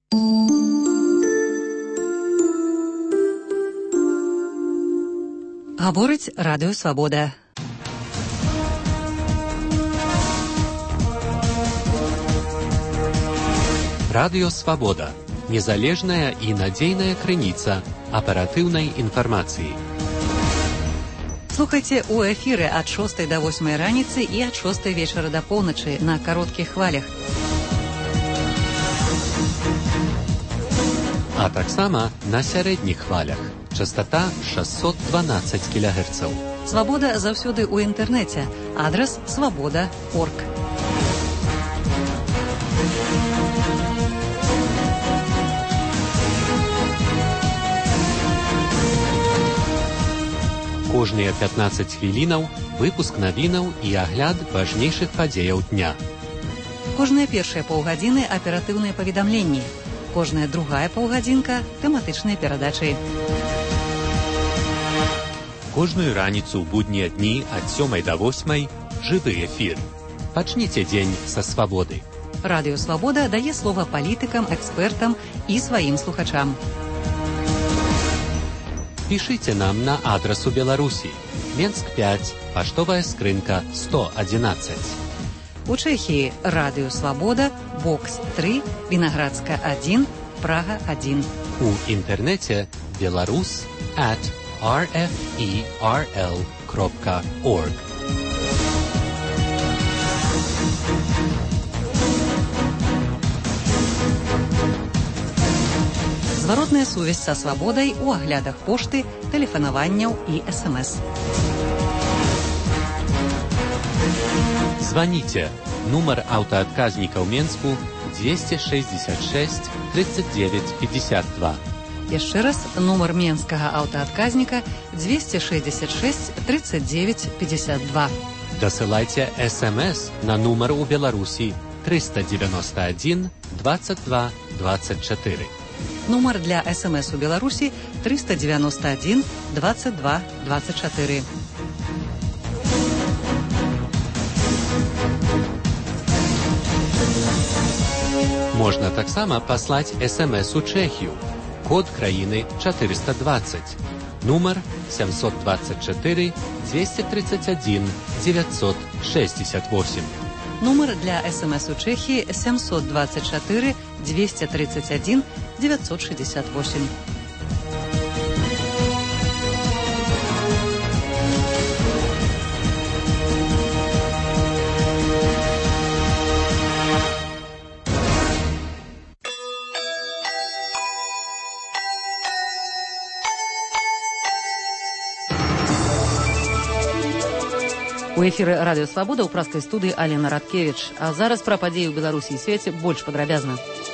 Гаворыць Радыё Свабода. Радыё Свабода. Незалежная і надзейная крыніца аператыўнай інфармацыі. Слухайце ў эфіры ад 6 до 8 раніцы і ад 6 вечара да поўначы на кароткіх хвалях. А таксама на сярэдніх хвалях. Частота 612 кГц. Свабода заўсёды ў інтэрнэце. Адрас свабода.орг. Кожныя 15 хвілінаў выпуск навінаў і агляд важнейшых падзеяў дня. Кожныя першыя паўгадзіны аператыўныя паведамленні. Кожная другая паўгадзінка тэматычныя перадачы. Кожную раніцу ў буднія дні ад 7 до 8 жывы эфір. Пачніце дзень са свабоды. Радыё Свабода дае слова палітыкам, экспертам і сваім слухачам. Пішыце нам на адрас у Беларусі. Менск 5, паштовая скрынка 111. У Чэхіі Радыё Свабода, Бокс 3, Вінаградска 1, Прага 1. У інтэрнэце belarus@rferl.org. Зваротная сувязь са свабодай у аглядах пошты, тэлефанаванняў і СМС. Званіце. Нумар аўтаадказніка ў Менску 266 39 52. Яшчэ раз, нумар менскага аўтаадказніка 266 39 52. Дасылайце СМС на нумар у Беларусі 391 22 24. Нумар для СМС у Беларусі 391 22 24. Можна таксама паслаць СМС у Чэхію. Код краіны 420. Нумар 724 231 968. Нумар для СМС у Чэхіі 724 231 968. У эфіры Радыё Свабода ў праскай студыі Алена Радкевіч. А зараз пра падзеі ў Беларусі і свеце больш падрабязна.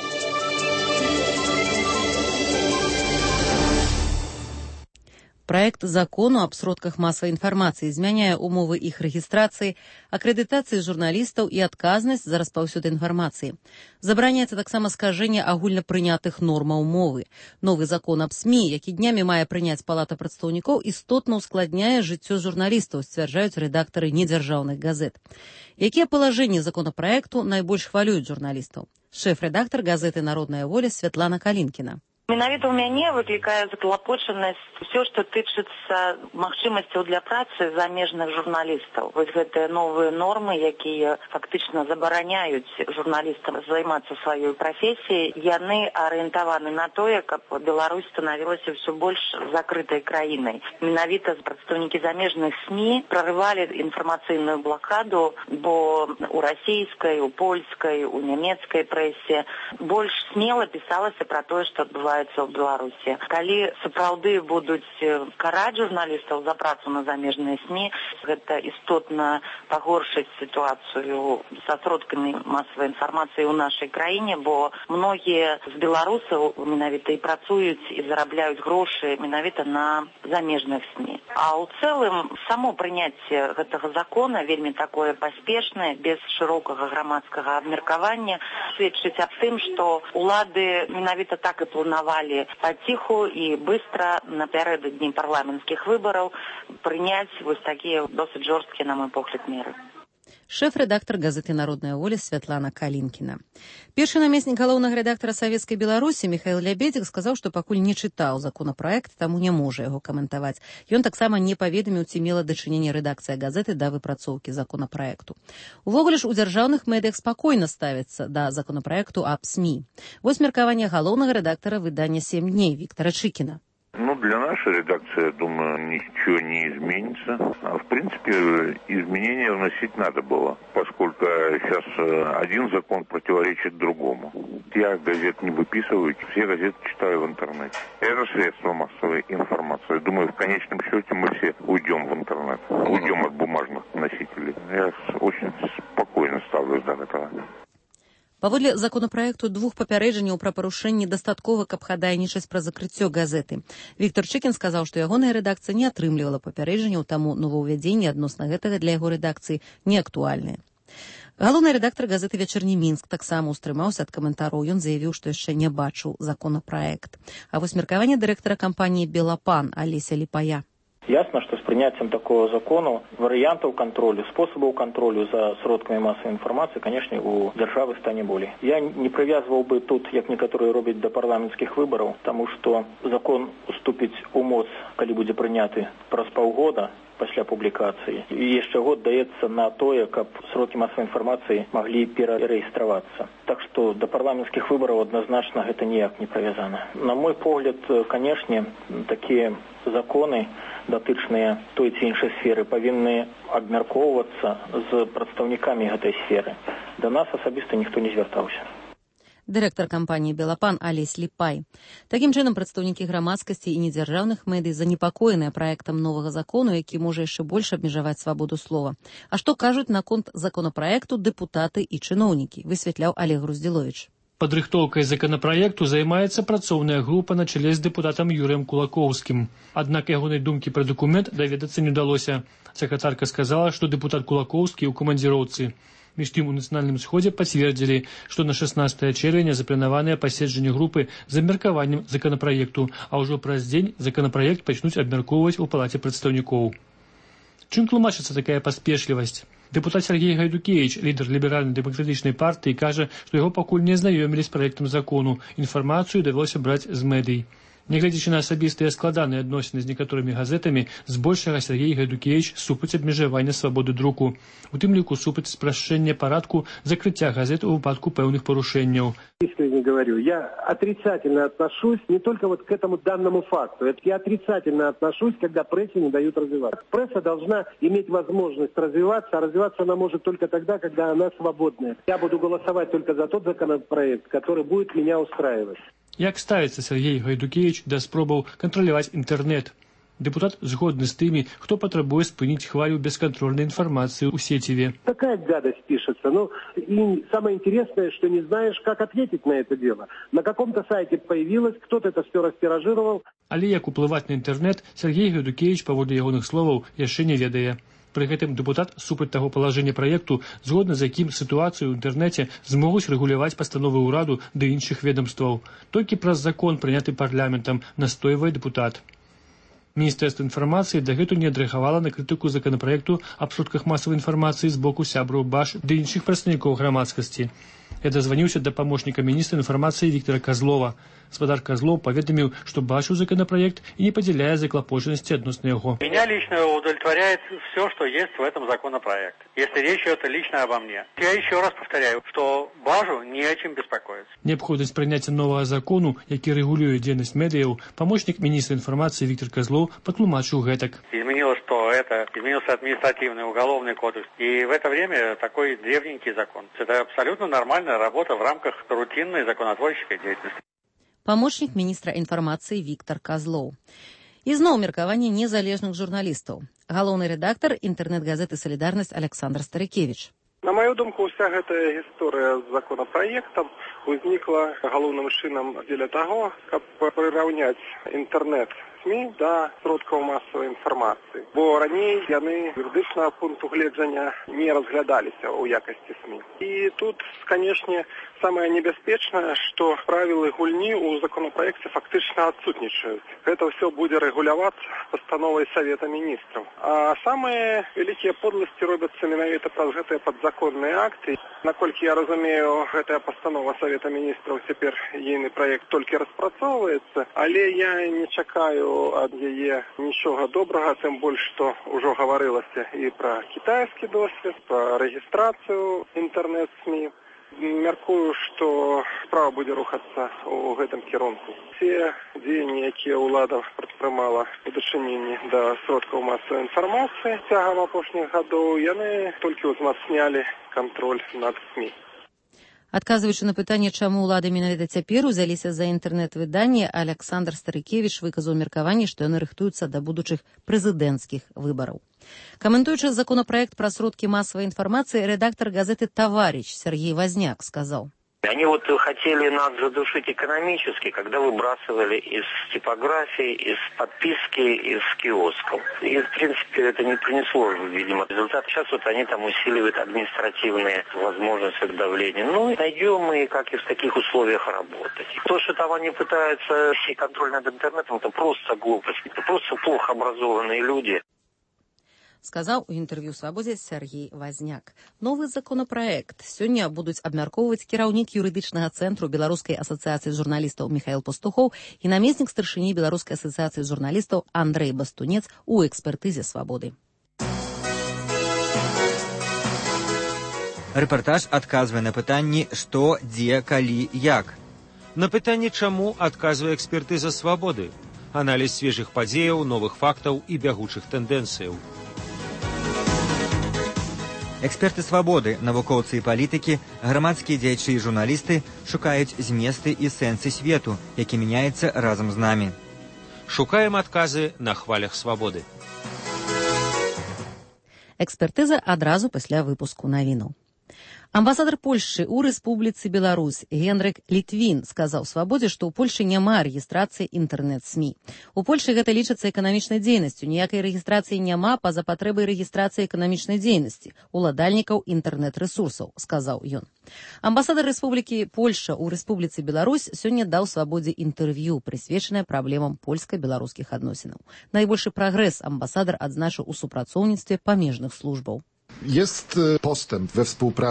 Праект закону аб сродках масавай інфармацыі змяняе умовы іх рэгістрацыі, акрэдытацыі журналістаў і адказнасць за распаўсюд інфармацыі. Забараняецца таксама скажэнне агульнапрынятых нормаў мовы. Новы закон аб СМІ, які днямі мае прыняць Палата прадстаўнікоў, істотна ўскладняе жыццё журналістаў, сцвярджаюць рэдактары недзяржаўных газет. Якія палажэнні законапраекту найбольш хвалююць журналістаў? Шэф-рэдактар газеты «Народная воля» Святлана Калінкіна. Менавіта ў мяне выклікае заклапочанасць все, што тычыцца магчымасцяў для працы замежных журналістаў. Вось гэтыя новыя нормы, якія фактычна забараняюць журналістам займацца сваёй прафесіяй, яны арыентаваны на тое, каб Беларусь станавілася ўсё больш закрытай краінай. Менавіта прадстаўнікі замежных СМІ прарывалі інфармацыйную блакаду, бо у расійскай, у польскай, у нямецкай прэсе больш смела пісалася пра тое, што адбываецца ў Беларусі. Калі сапраўды будуць караць журналістаў за працу на замежныя СМІ, гэта істотна пагоршыць сітуацыю са сродкамі масавай інфармацыі ў нашай краіне, бо многія з беларусаў менавіта і працуюць і зарабляюць грошы менавіта на замежных СМІ. А ў цэлым само прыняцце гэтага закона вельмі такое паспешнае, без шырокага грамадскага абмеркавання, сведчыць аб тым, што улады менавіта так і планавалі паціху і быстра напярэдадні парламенцкіх выбараў прыняць вось такія досыць жорсткія, на мой погляд, меры. шэф-рэдактар газеты «Народная воля» Святлана Калінкіна. Першы намеснік галоўнага рэдактара Савецкай Беларусі Михаил Лябедзік сказаў, што пакуль не чытаў законапраект, таму не можа яго каментаваць. Ён таксама не паведаміў, ці мела дачыненне рэдакцыя газеты да выпрацоўкі законапраекту. Увогуле ж у дзяржаўных медыях спакойна ставяцца да законапраекту аб СМІ. Вось меркаванне галоўнага рэдактара выдання «7 дней» Виктора Чикина. Для нашей редакции, я думаю, ничего не изменится. В принципе, изменения вносить надо было, поскольку сейчас один закон противоречит другому. Я газет не выписываю, все газеты читаю в интернете. Это средство массовой информации. Думаю, в конечном счете мы все уйдем в интернет, уйдем от бумажных носителей. Я очень спокойно ставлюсь до этого. Паводле законапраекту 2 папярэджанняў пра парушэнні дастаткова, каб хадайнічаць пра закрыццё газеты. Віктор Чыкін сказаў, што ягоная рэдакцыя не атрымлівала папярэджанняў, таму новаўвядзенні адносна гэтага для яго рэдакцыі не актуальныя. Галоўны рэдактар газеты «Вечерний Минск» таксама устрымаўся ад каментараў. Ён заявіў, што яшчэ не бачыў законапраект. А вось меркаванне дырэктара кампаніі «Белапан» Алеся Ліпая. Ясно, что с принятием такого закона вариантов контроля, способов контроля за сродками массовой информации, конечно, у державы стане более. Я не привязывал бы тут, як некоторые робят, до парламентских выборов, потому что закон уступить у МОЗ, коли будет принятый праз паўгода пасля публикации. И еще год дается на то, как сроки массовой информации могли перерегистрироваться. Так что до парламентских выборов однозначно это никак не привязано. На мой погляд, конечно, такие законы, датычныя той ці іншай сферы, павінны абмяркоўвацца з прадстаўнікамі гэтай сферы. Да нас асабіста ніхто не звяртаўся. Дырэктар кампаніі «Белапан» Алесь Ліпай. Такім чынам, прадстаўнікі грамадскасці і недзяржаўных медый занепакоеныя праектам новага закону, які можа яшчэ больш абмежаваць свабоду слова. А што кажуць наконт законапраекту дэпутаты і чыноўнікі, высвятляў Олег Груздзіловіч. Падрыхтоўкай законопроекту займаецца працоўная група на чале з дэпутатам Юрыем Кулакоўскім. Аднак ягонай думкі пра дакумент даведацца не ўдалося. Сакратарка сказала, што дэпутат Кулакоўскі ў камандзіроўцы. Між тым у нацыянальным сходзе пацвердзілі, што на 16 чэрвеня запланаванае паседжанне групы з абмеркаваннем законопроекту, а ўжо праз дзень законопроект пачнуць абмяркоўваць у палаце прадстаўнікоў. Чым тлумачыцца такая паспешлівасць? Дэпутат Сергей Гайдукевич, лідар ліберальна-дэмакратычнай партыі, кажа, што яго пакуль не знаёмілі з праектам закону. Інфармацыю давялося браць з медый. Нягледзячы на асабістыя складаныя адносіны з некаторымі газетамі, збольшага Сергей Гайдукевич супраць абмежавання свабоды друку. У тым ліку супраць спрашчэння парадку закрыцця газет у выпадку пэўных парушэнняў. Искренне говорю, я отрицательно отношусь не только вот к этому данному факту. Я отрицательно отношусь, когда прессе не дают развиваться. Пресса должна иметь возможность развиваться, а развиваться она может только тогда, когда она свободная. Я буду голосовать только за тот законопроект, который будет меня устраивать. Як ставіцца Сергей Гайдукевич да спробаў кантраляваць інтэрнэт? Депутат згодны з тымі, хто патрабуе спыніць хвалю бесконтрольной информации у сетеве. Такая гадость пишется. И самое интересное, что не знаешь, как ответить на это дело. На каком-то сайте появилось, кто-то это все растиражировал. Але як уплываць на інтэрнэт, Сергей Гайдукевич, паводле ягоных словаў, яшчэ не ведае. Пры гэтым дэпутат супраць таго палажэння праекту, згодна з якім сітуацыю ў інтэрнэце змогуць рэгуляваць пастановы ўраду ды іншых ведомстваў. Толькі праз закон, прыняты парламентам, настойвае дэпутат. Міністэрства інфармацыі дагэтуль не адрэагавала на крытыку законопроекту аб сродках масавай інфармацыі з боку сябраў БАШ ды іншых прадстаўнікоў грамадскасці. Я дазваніўся да памочніка міністра інфармацыі Віктора Козлова. Гаспадар Козлов поведомил, что бачыў законопроект и не поделяя заклопоченности относно его. Меня лично удовлетворяет все, что есть в этом законопроекте, если речь идет лично обо мне. Я еще раз повторяю, что бажу не о чем беспокоиться. Необходимость принятия нового закону, який регулирует деятельность медиа, помощник министра информации Виктор Козлов потлумачил гэтак. Изменилось что это, изменился административный уголовный кодекс. И в это время такой древненький закон. Это абсолютно нормальная работа в рамках рутинной законотворческой деятельности. Памочнік міністра інфармацыі Віктор Козлов. І зноў меркаванне незалежных журналістаў. Галоўны рэдактар інтэрнэт-газеты «Солідарнасць» Александр Старыкевич. На мою думку, вся гэтая гісторыя з законапраектам узнікла галоўным чынам дзеля таго, каб прыраўняць інтэрнэт СМІ да сродкаў масавай інфармацыі. Бо раней яны юрыдычнага пункту гледжання не разглядаліся ў якасці СМІ. І тут, канешне, самае небяспечнае, што правілы гульні ў законапраекце фактычна адсутнічаюць. Гэта ўсё будзе рэгулявацца пастановай Савета Міністраў. А самыя вялікія подласці робяцца менавіта праз гэтыя падзаконныя акты. Наколькі я разумею, гэтая пастанова Савета Міністраў цяпер ейны праект толькі распрацоўваецца, але я не чакаю ад яе нічога добрага, тым больш, што ўжо гаварылася і пра кітайскі досвед, пра рэгістрацыю інтэрнэт-СМІ. Мяркую, што справа будзе рухацца ў гэтым кірунку. Все дзеянні, якія ўлада прадпрымала у дачыненні да сродкаў масавай інфармацыі цягам апошніх гадоў, яны толькі ўзмацнялі кантроль над СМІ. Адказваючы на пытанне, чаму ўлады менавіта цяпер узяліся за інтэрнэт-выданні, Аляксандр Старыкевіч выказаў меркаванне, што яны рыхтуюцца да будучых прэзідэнцкіх выбараў. Каментуючы законопроект про сродки массовой информации, редактор газеты «Товарищ» Сергей Возняк сказал: Они хотели нас задушить экономически, когда выбрасывали из типографии, из подписки, из киосков. И, в принципе, это не принесло, видимо, результат. Сейчас они там усиливают административные возможности к давлению. И найдем мы, как и в таких условиях, работать. То, что там они пытаются контроль над интернетом, это просто глупость. Это просто плохо образованные люди. Сказаў у інтэрв'ю «Свабодзе» Сергей Возняк. Новы законапраект сёння будуць абмяркоўваць кіраўнік юрыдычнага цэнтру Беларускай асацыяцыі журналістаў Михаил Пастухоў і намеснік старшыні Беларускай асацыяцыі журналістаў Андрэй Бастунец у экспертызе «Свабоды». Рэпартаж адказвае на пытанні «Што, дзе, калі, як?». На пытанне «Чаму?» адказвае экспертыза «Свабоды». Аналіз свежых падзеяў, новых фактаў і бягучых тэндэнцыяў. Эксперты «Свабоды», навукоўцы і палітыкі, грамадскія дзеячы і журналісты шукаюць зместы і сэнсы свету, які мяняецца разам з намі. Шукаем адказы на хвалях «Свабоды». Экспертыза адразу пасля выпуску навінаў. Амбасадар Польшчы ў Рэспубліцы Беларусь Генрык Літвін сказаў «Свабодзе», што ў Польшчы няма рэгістрацыі інтэрнэт-СМІ. У Польшчы гэта лічыцца эканамічнай дзейнасцю. Ніякай рэгістрацыі няма па-за патрэбай рэгістрацыі эканамічнай дзейнасці уладальнікаў інтэрнэт-рэсурсаў, сказаў ён. Амбасадар Рэспублікі Польшча ў Рэспубліцы Беларусь сёння даў «Свабодзе» інтэрв'ю, прысвечанае праблемам польска-беларускіх адносінаў. Найбольшы прагрэс амбасадар адзначыў у супрацоўніцтве памежных службаў. Jest postęp we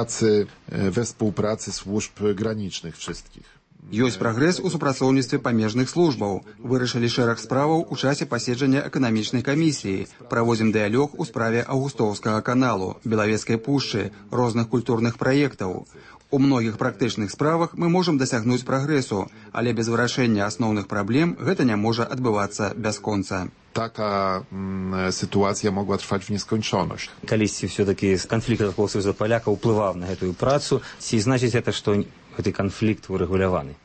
współpracy służb granicznych wszystkich. Ёсць прагрэс у супрацоўніцтве памежных службаў. Вырашылі шэраг справаў у часе паседжання эканамічнай камісіі. Праводзім дыялог у справе Аўгустоўскага каналу, Белавецкай пушчы, розных культурных праектаў. У многіх практычных справах мы можам дасягнуць прагрэсу, але без вырашэння асноўных праблем гэта не можа адбывацца бясконца. Taka sytuacja mogła trwać w nieskończoność. Калісьці все-таки конфликт такого Союза поляка ўплываў на гэтую працу, ці значыць это, што гэты конфликт урэгуляваны?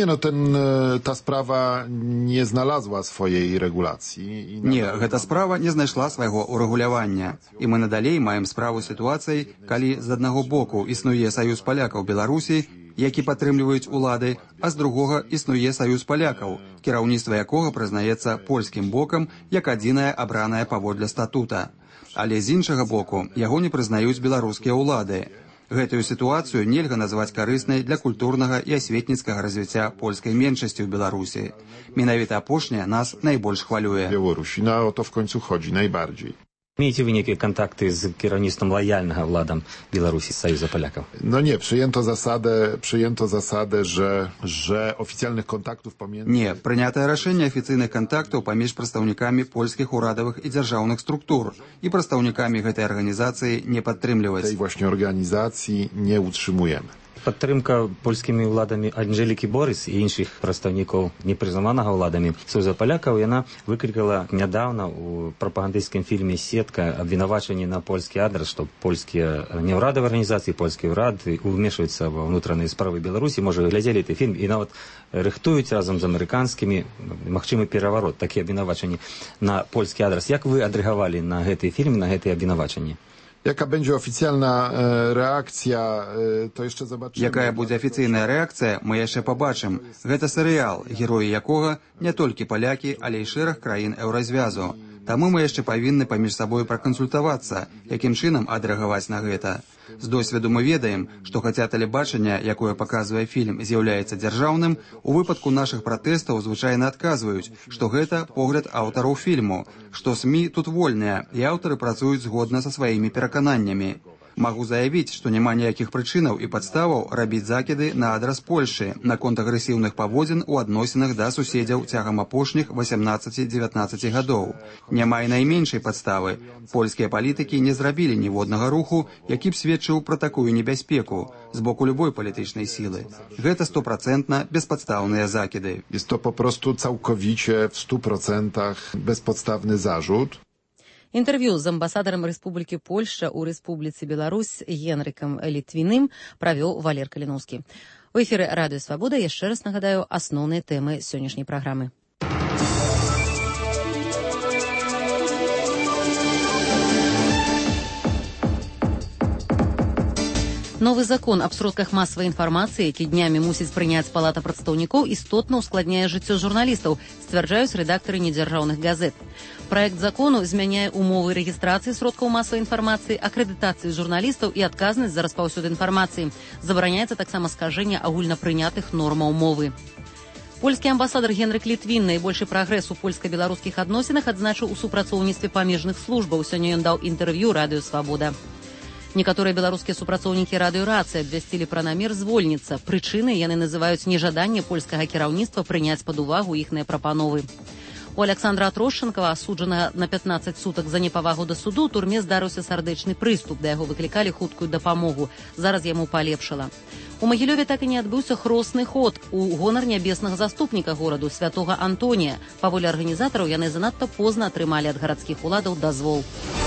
Ta sprawa nie znalazła swojej regulacji. Nie, гэта справа не знайшла свайго урэгулявання. І мы надалей маем справу з сітуацыяй, калі з аднаго боку існуе саюз палякаў Беларусі, які падтрымліваюць улады, а з другога існуе саюз палякаў, кіраўніцтва якога прызнаецца польскім бокам як адзінае абранае паводле статута. Але з іншага боку яго не прызнаюць беларускія ўлады. Гэтую сітуацыю нельга назваць карыснай для культурнага і асветніцкага развіцця польскай меншасці ў Беларусі. Менавіта апошняе нас найбольш хвалюе. Беларусі, o to w końcu chodzi najbardziej. Маеце вы некія контакты з кіраўніцтвам лаяльнага ўладам Беларусі, Союза полякаў? Nie, przyjęto zasadę, że oficjalnych kontaktów pomiędzy... Nie, прынятае рашэнне афіцыйных контактаў паміж прадстаўнікамі польскіх урадавых і дзяржаўных структур і прадстаўнікамі гэтай арганізацыі не падтрымліваць. Tej właśnie organizacji nie utrzymujemy. Падтрымка польскімі ўладамі Анжэлікі Борыс і іншых прадстаўнікоў непрызнаванага ўладамі Союза палякаў, яна выклікала нядаўна ў прапагандысцкім фільме «Сетка» абвінавачанні на польскі адрас, што польскія неўрадавыя арганізацыі, польскі ўрад ўмешваюцца ва ўнутраныя справы Беларусі. Можа, вы глядзелі гэты фільм і нават рыхтуюць разам з амерыканскімі магчымы пераварот, такія абвінавачанні на польскі адрас. Як вы адрэагавалі на гэты фільм, на гэтыя абвінавачанні? Jaka będzie oficjalna reakcja, to jeszcze zobaczymy. Якая будзе афіцыйная рэакцыя, мы яшчэ пабачым. Гэта серыял, героі якога не толькі палякі, але і шэраг краін еўразвязу. Таму мы яшчэ павінны паміж сабой пракансультавацца, якім чынам адрэагаваць на гэта. З досведу мы ведаем, што хаця тэлебачанне, якое паказвае фільм, з'яўляецца дзяржаўным, у выпадку нашых пратэстаў звычайна адказваюць, што гэта погляд аўтараў фільму, што СМІ тут вольныя, і аўтары працуюць згодна са сваімі перакананнямі. Магу заявіць, што няма ніякіх прычынаў і падставаў рабіць закіды на адрас Польшы наконт агрэсіўных паводзін у адносінах да суседзяў цягам апошніх 18-19 гадоў. Няма і найменшай падставы. Польскія палітыкі не зрабілі ніводнага руху, які б сведчыў пра такую небяспеку з боку любой палітычнай сілы. Гэта 100% безпадстаўныя закіды. Jest to po prostu całkowicie w 100% bezpodstawny zarzut. Інтэрв'ю з амбасадарам Рэспублікі Польшча ў Рэспубліцы Беларусь Генрыкам Літвіным правёў Валер Каліноўскі. У эфіры Радыё Свабода яшчэ раз нагадаю асноўныя тэмы сённяшняй праграмы. Новы закон аб сродках масавай інфармацыі, які днямі мусіць прыняць Палата прадстаўнікоў, істотна ускладняе жыццё журналістаў, сцвярджаюць рэдактары недзяржаўных газет. Праект закону змяняе умовы рэгістрацыі сродкаў масавай інфармацыі, акрэдытацыі журналістаў і адказнасць за распаўсюд інфармацыі. Забараняецца таксама скажэнне агульнапрынятых нормаў мовы. Польскі амбасадар Генрык Літвін найбольшы прагрэс у польска-беларускіх адносінах адзначыў у супрацоўніцтве памежных службаў. Сёння ён даў інтэрв'ю Радыё Свабода. Некаторыя беларускія супрацоўнікі радыёрацыі абвясцілі пра намер звольніцца. Прычынай яны называюць нежаданне польскага кіраўніцтва прыняць пад увагу іхныя прапановы. У Александра Трошченкова, асуджанага на 15 сутак за непавагу да суду, у турме здарыўся сардэчны прыступ, да яго выклікалі хуткую дапамогу. Зараз яму палепшала. У Магілёве так і не адбыўся хросны ход у гонар нябеснага заступніка гораду святога Антонія. Паводле арганізатараў, яны занадта позна атрымалі ад гарадскіх уладаў дазвол.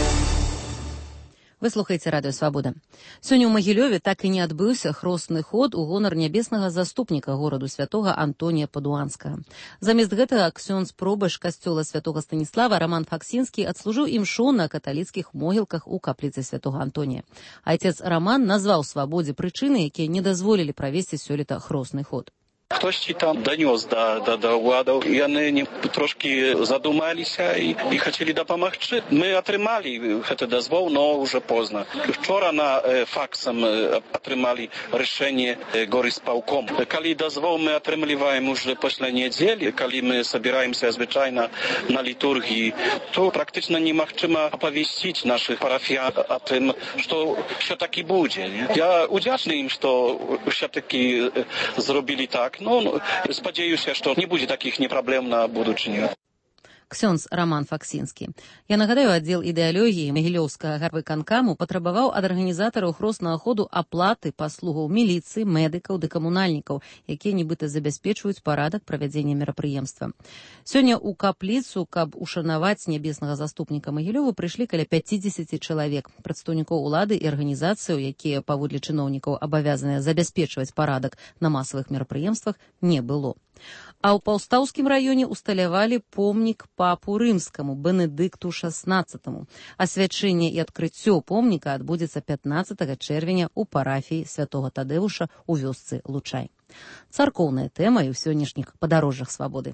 Вы слухаеце Радыё Свабода. Сёння ў Магілёве так і не адбыўся хросны ход у гонар нябеснага заступніка гораду святога Антонія Падуанскага. Замест гэтага ксёндз пробаш касцёла святога Станіслава Роман Факсінскі адслужыў імшу на каталіцкіх могілках у капліцы святога Антонія. Айцец Роман назваў свабодзе прычыны, якія не дазволілі правесці сёлета хросны ход. Хтосьці там данёс да ўладаў, яны трошкі задумаліся і хацелі дапамагчы. Мы атрымалі гэты дазвол, но ўжо позна. Вчора на факсам атрымалі рашэнне горисполком. Калі дазвол мы атрымліваем уже пасля нядзелі, калі мы собираемся звычайна на літургіі, то практычна немагчыма апавесціць нашых парафіян о тым, што ўсё-таки будзе. Я удзячны ім, што ўсё-таки зробілі так. Ну, спадзяюся, што не будзе такіх непраблем на будучыню. Ксёндз Роман Факсінскі. Я нагадаю, аддзел ідэалогіі Магілёўскага гарвыканкаму патрабаваў ад арганізатараў хроснага ходу аплаты паслугаў міліцыі, медыкаў ды камунальнікаў, якія нібыта забяспечваюць парадак правядзення мерапрыемства. Сёння ў капліцу, каб ушанаваць нябеснага заступніка Магілёва, прыйшлі каля 50 чалавек. Прадстаўнікоў улады і арганізацыяў, якія паводле чыноўнікаў абавязаныя забяспечваць парадак на масавых мерапрыемствах, не было. А ў Паўстаўскім раёне усталявалі помнік папу рымскаму Бенедыкту XVI. Асвячэнне і адкрыццё помніка адбудзецца 15 чэрвеня ў парафіі святога Тадэвуша ў вёсцы Лучай. Царкоўная тэма і ў сённяшніх падарожжах свабоды.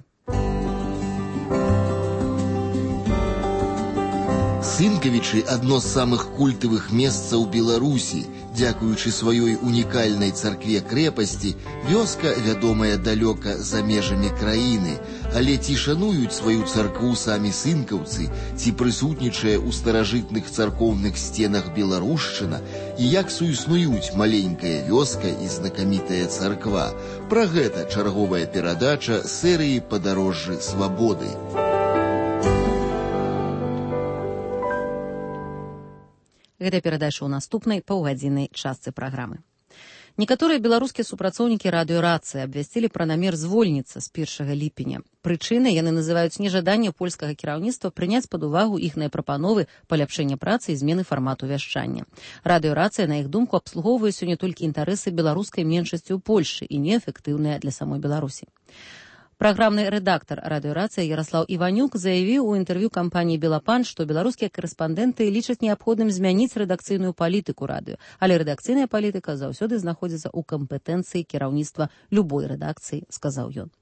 Сынкавічы – адно з самых культавых месцаў Беларусі. Дзякуючы сваёй унікальнай царкве-крэпасці, вёска вядомая далёка за межамі краіны. Але ці шануюць сваю царкву самі сынкаўцы, ці прысутнічае ў старажытных царкоўных сценах беларушчына, і як суіснуюць маленькая вёска і знакамітая царква. Пра гэта чарговая перадача серыі «Падарожжы свабоды». Гэта перадача ў наступнай паўгадзіннай частцы праграмы. Некаторыя беларускія супрацоўнікі радыёрацыі абвясцілі пра намер звольніцца з 1 ліпеня. Прычынай яны называюць нежаданне польскага кіраўніцтва прыняць пад увагу іхныя прапановы паляпшэння працы і змены фармату вяшчання. Радыёрацыя, на іх думку, абслугоўвае сёння толькі інтарэсы беларускай меншасці ў Польшы і неэфектыўная для самой Беларусі. Праграмны рэдактар радыёрацыі Яраслаў Іванюк заявіў у інтэрв'ю кампаніі «Белапан», што беларускія карэспандэнты лічаць неабходным змяніць рэдакцыйную палітыку радыё, але рэдакцыйная палітыка заўсёды знаходзіцца ў кампетэнцыі кіраўніцтва любой рэдакцыі, сказаў ён.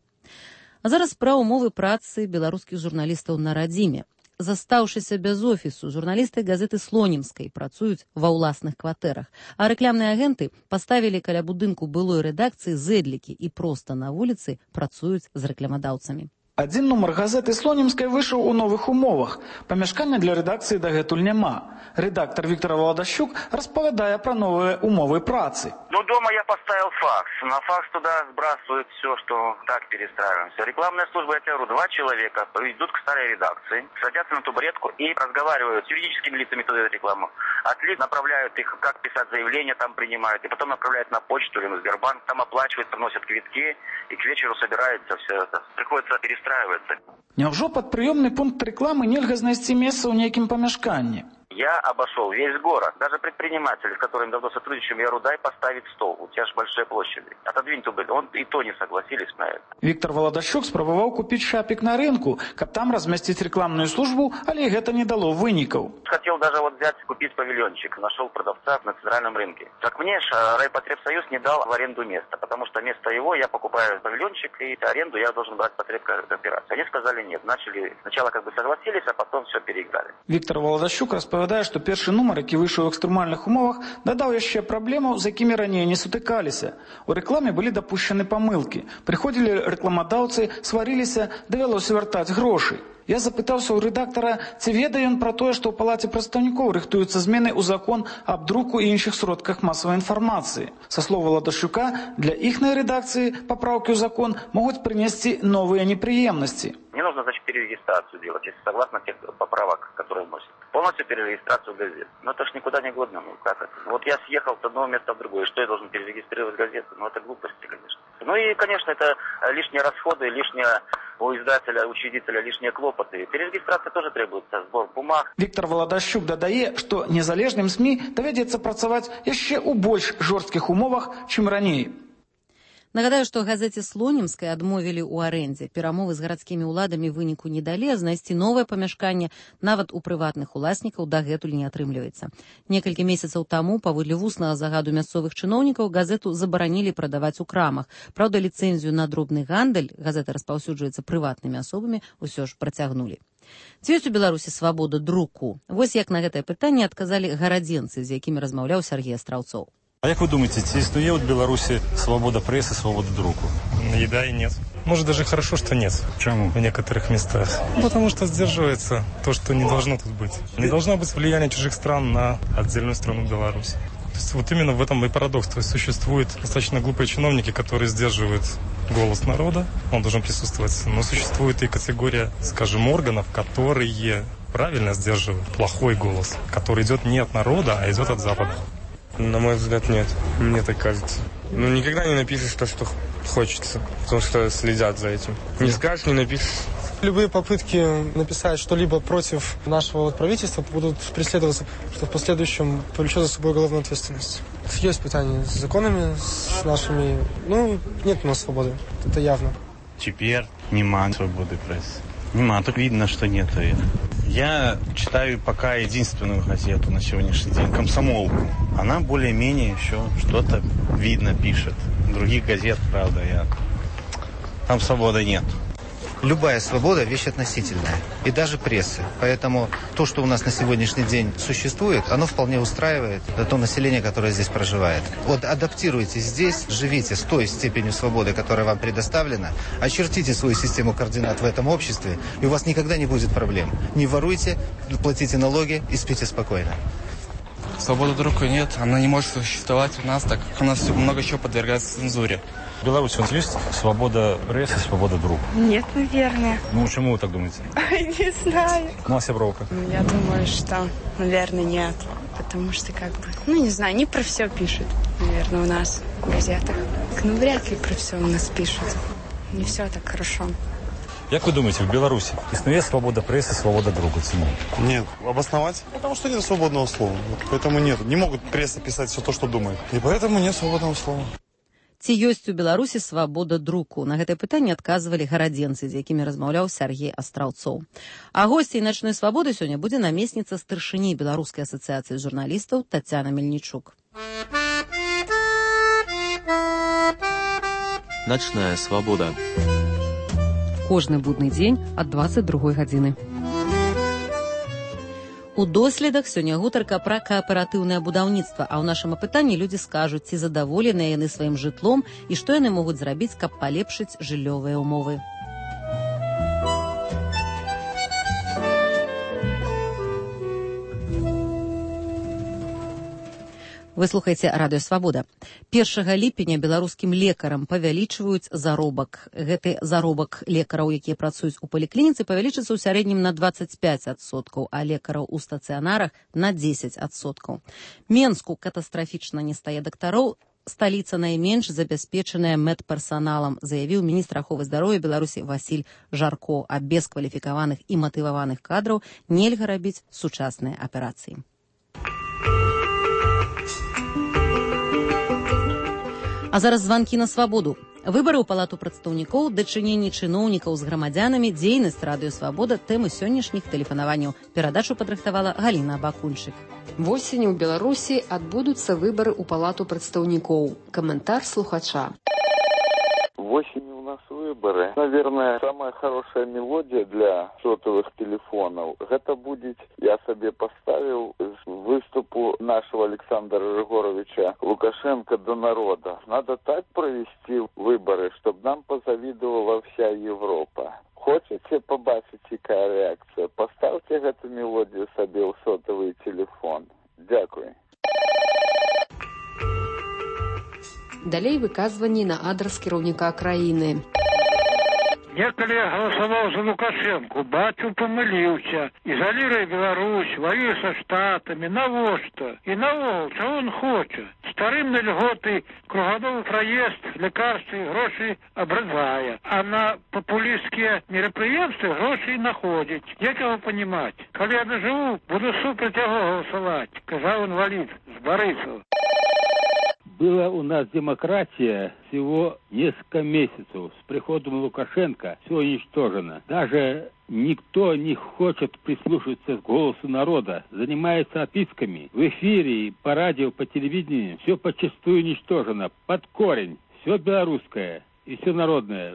А зараз пра ўмовы працы беларускіх журналістаў на радзіме. Застаўшыся без офісу, журналісты газеты «Слонімскай» працуюць ва ўласных кватэрах, а рэкламныя агенты паставілі каля будынку былой рэдакцыі зэдлікі і проста на вуліцы працуюць з рэкламадаўцамі. Адзін нумар газеты «Слонімскай» выйшаў у новых умовах. Памяшкання для рэдакцыі дагэтуль няма. Рэдактор Віктор Владашчук распавядае пра новыя умовы працы. Дома я поставил факс. На факс туда сбрасывают все, что так перестраиваемся. Рекламная служба, я тебе говорю, 2 человека идут к старой редакции, садятся на табуретку и разговаривают с юридическими лицами туда рекламу. Отлив направляют их, как писать заявление, там принимают, и потом направляют на почту или на Сбербанк, там оплачивают, приносят квитки, и к вечеру собирается все это. Приходится перестраиваться. Няўжо пад прыёмны пункт рекламы нельга знайсці месца ў нейкім памяшканні? Я обошел весь город. Даже предприниматели, с которыми давно сотрудничаем, я говорю, дай поставить стол. У тебя же большая площадь. Отодвинь туда. Он и то не согласились на это. Віктор Владашчук спрабаваў купіць шапік на рынку, каб там размясціць рекламную службу, але гэта не дало вынікаў. Хотел даже взять, купить павильончик. Нашел продавца на центральном рынке. Так мне же райпотребсоюз не дал в аренду место, потому что вместо его я покупаю павильончик, и аренду я должен брать потребкооперацию. Они сказали нет. Начали, сначала как бы согласились, а потом все переиграли. Віктор Владашчук распавядае, што першы нумар, які выйшаў у экстрэмальных умовах, дадаў яшчэ праблемаў, з якімі раней не сутыкаліся. У рэкламе былі дапушчаны памылкі. Прыходзілі рэкламадаўцы, сварыліся, давялося вяртаць грошы. Я запытаўся ў рэдактара, ці ведае ён пра тое, што ў палаце прадстаўнікоў рыхтуюцца змены ў закон аб друку і іншых сродках масавай інфармацыі. Са слоў Владашчука, для іхнай рэдакцыі папраўкі ў закон могуць прынесці новыя непрыемнасці. Не нужно, значит, перерегистрацию делать, если согласно тех поправок, которые вносят. Полностью перерегистрацию газет. Но это ж никуда не годно. Ну как это? Вот я съехал с одного места в другое. Что я должен перерегистрировать газету? Ну это глупости, конечно. Ну и, конечно, это лишние расходы, лишние у издателя, учредителя лишние клопоты. Перерегистрация тоже требуется, сбор бумаг. Віктор Владашчук дадае, што незалежным СМІ давядзецца працаваць яшчэ ў больш жорсткіх умовах, чым раней. Нагадаю, што газеце «Слонімскай» адмовілі ў арэндзе. Перамовы з гарадскімі ўладамі выніку не далі, а знайсці новае памяшканне нават у прыватных уласнікаў дагэтуль не атрымліваецца. Некалькі месяцаў таму, паводле вуснага загаду мясцовых чыноўнікаў, газету забаранілі прадаваць у крамах. Праўда, ліцэнзію на дробны гандаль, газета распаўсюджваецца прыватнымі асобамі, усё ж працягнулі. Ці ёсць у Беларусі свабода друку? Вось як на гэтае пытанне адказалі гарадзенцы, з якімі размаўляў Сергей Астраўцоў. А як вы думаете, ці існуе в Беларуси свобода прессы, свобода друку? И да, и нет. Может, даже хорошо, что нет. Почему? В некоторых местах. Потому что сдерживается то, что не должно тут быть. Не должно быть влияния чужих стран на отдельную страну Беларусь. То есть вот именно в этом и парадокс. То есть существуют достаточно глупые чиновники, которые сдерживают голос народа. Он должен присутствовать. Но существует и категория, скажем, органов, которые правильно сдерживают плохой голос, который идет не от народа, а идет от Запада. На мой взгляд, нет. Мне так кажется. Ну, никогда не напишешь то, что хочется, потому что следят за этим. Не скажешь, не напишешь. Любые попытки написать что-либо против нашего правительства будут преследоваться, что в последующем повлечет за собой уголовную ответственность. Есть питание с законами, с нашими... Ну, нет у нас свободы. Это явно. Теперь нема свободы прессы. Нема, тут видно, что нет ее. Я читаю пока единственную газету на сегодняшний день, «Комсомолку». Она более-менее еще что-то видно пишет. Других газет, правда, там свободы нет. Любая свобода – вещь относительная, и даже прессы. Поэтому то, что у нас на сегодняшний день существует, оно вполне устраивает то население, которое здесь проживает. Вот адаптируйтесь здесь, живите с той степенью свободы, которая вам предоставлена, очертите свою систему координат в этом обществе, и у вас никогда не будет проблем. Не воруйте, платите налоги и спите спокойно. Свободы друга нет, она не может существовать у нас, так как у нас много чего подвергается цензуре. В Беларуси у нас есть свобода прессы, свобода друга? Нет, наверное. Ну, почему вы так думаете? Не знаю. Ну, а Сябровка? Я думаю, что, наверное, нет. Потому что, не знаю, не про все пишут, наверное, у нас в газетах. Ну, вряд ли про все у нас пишут. Не все так хорошо. Как вы думаете, в Беларуси иснует свобода прессы, свобода друга? Нет. Обосновать? Потому что нет свободного слова. Поэтому нет. Не могут пресса писать все то, что думает. И поэтому нет свободного слова. Ці ёсць у Беларусі свабода друку? На гэтае пытанне адказвалі гарадзенцы, з якімі размаўляў Сергей Астраўцоў. А госцей начной свабоды сёння будзе намесніца старшыні Беларускай асацыяцыі журналістаў Тацяна Мельнічук. Начная свабода. Кожны будны дзень ад 22 гадзіны. У доследах сёння гутарка пра кааператыўнае будаўніцтва, а ў нашым апытанні людзі скажуць, ці задаволеныя яны сваім жытлом і што яны могуць зрабіць, каб палепшыць жыллёвыя ўмовы. Вы слухаеце радыё «Свабода». 1 ліпеня беларускім лекарам павялічваюць заробак. Гэты заробак лекараў, якія працуюць у паліклініцы, павялічыцца ў сярэднім на 25%, а лекараў у стацыянарах на 10%. Менску катастрафічна не стае дактароў, сталіца найменш забяспечаная медперсаналам, заявіў міністр аховы здароўя Беларусі Васіль Жарко. А без кваліфікаваных і матываваных кадраў нельга рабіць сучасныя аперацыі. А зараз званкі на свабоду. Выбары ў палату прадстаўнікоў, дачыненні чыноўнікаў з грамадзянамі, дзейнасць радыё «Свабода», тэмы сённяшніх тэлефанаванняў. Перадачу падрыхтавала Галіна Бакунчык. Восенню ў Беларусі адбудуцца выбары ў палату прадстаўнікоў. Каментар слухача. Осенью у нас выборы. Наверное, самая хорошая мелодия для сотовых телефонов. Это будет, я себе поставил, выступу нашего Александра Григоровича Лукашенко до народа. Надо так провести выборы, чтобы нам позавидовала вся Европа. Хочете побачить, какая реакция? Поставьте эту мелодию себе в сотовый телефон. Дякую. Далей выказванні на адрас кіраўніка краіны. Я, калі галасаваў за Лукашенко, бачу, памыліўся. Ізаліруе Беларусь, воюе са штатамі. Навошта? І наогул, чаго он хоча? Старым на льготы, кругадовы праезд, лекарствы, грошы абрывае. А на популістскія мерапрыемствы грошай находзіць. Як яго панімаць? Калі я дажыву, буду супраць яго галасаваць, казаў інвалід з Барысова. Была у нас демократия всего несколько месяцев. С приходом Лукашенко все уничтожено. Даже никто не хочет прислушиваться к голосу народа. Занимается отписками. В эфире, по радио, по телевидению все почастую уничтожено. Под корень. Все белорусское и все народное.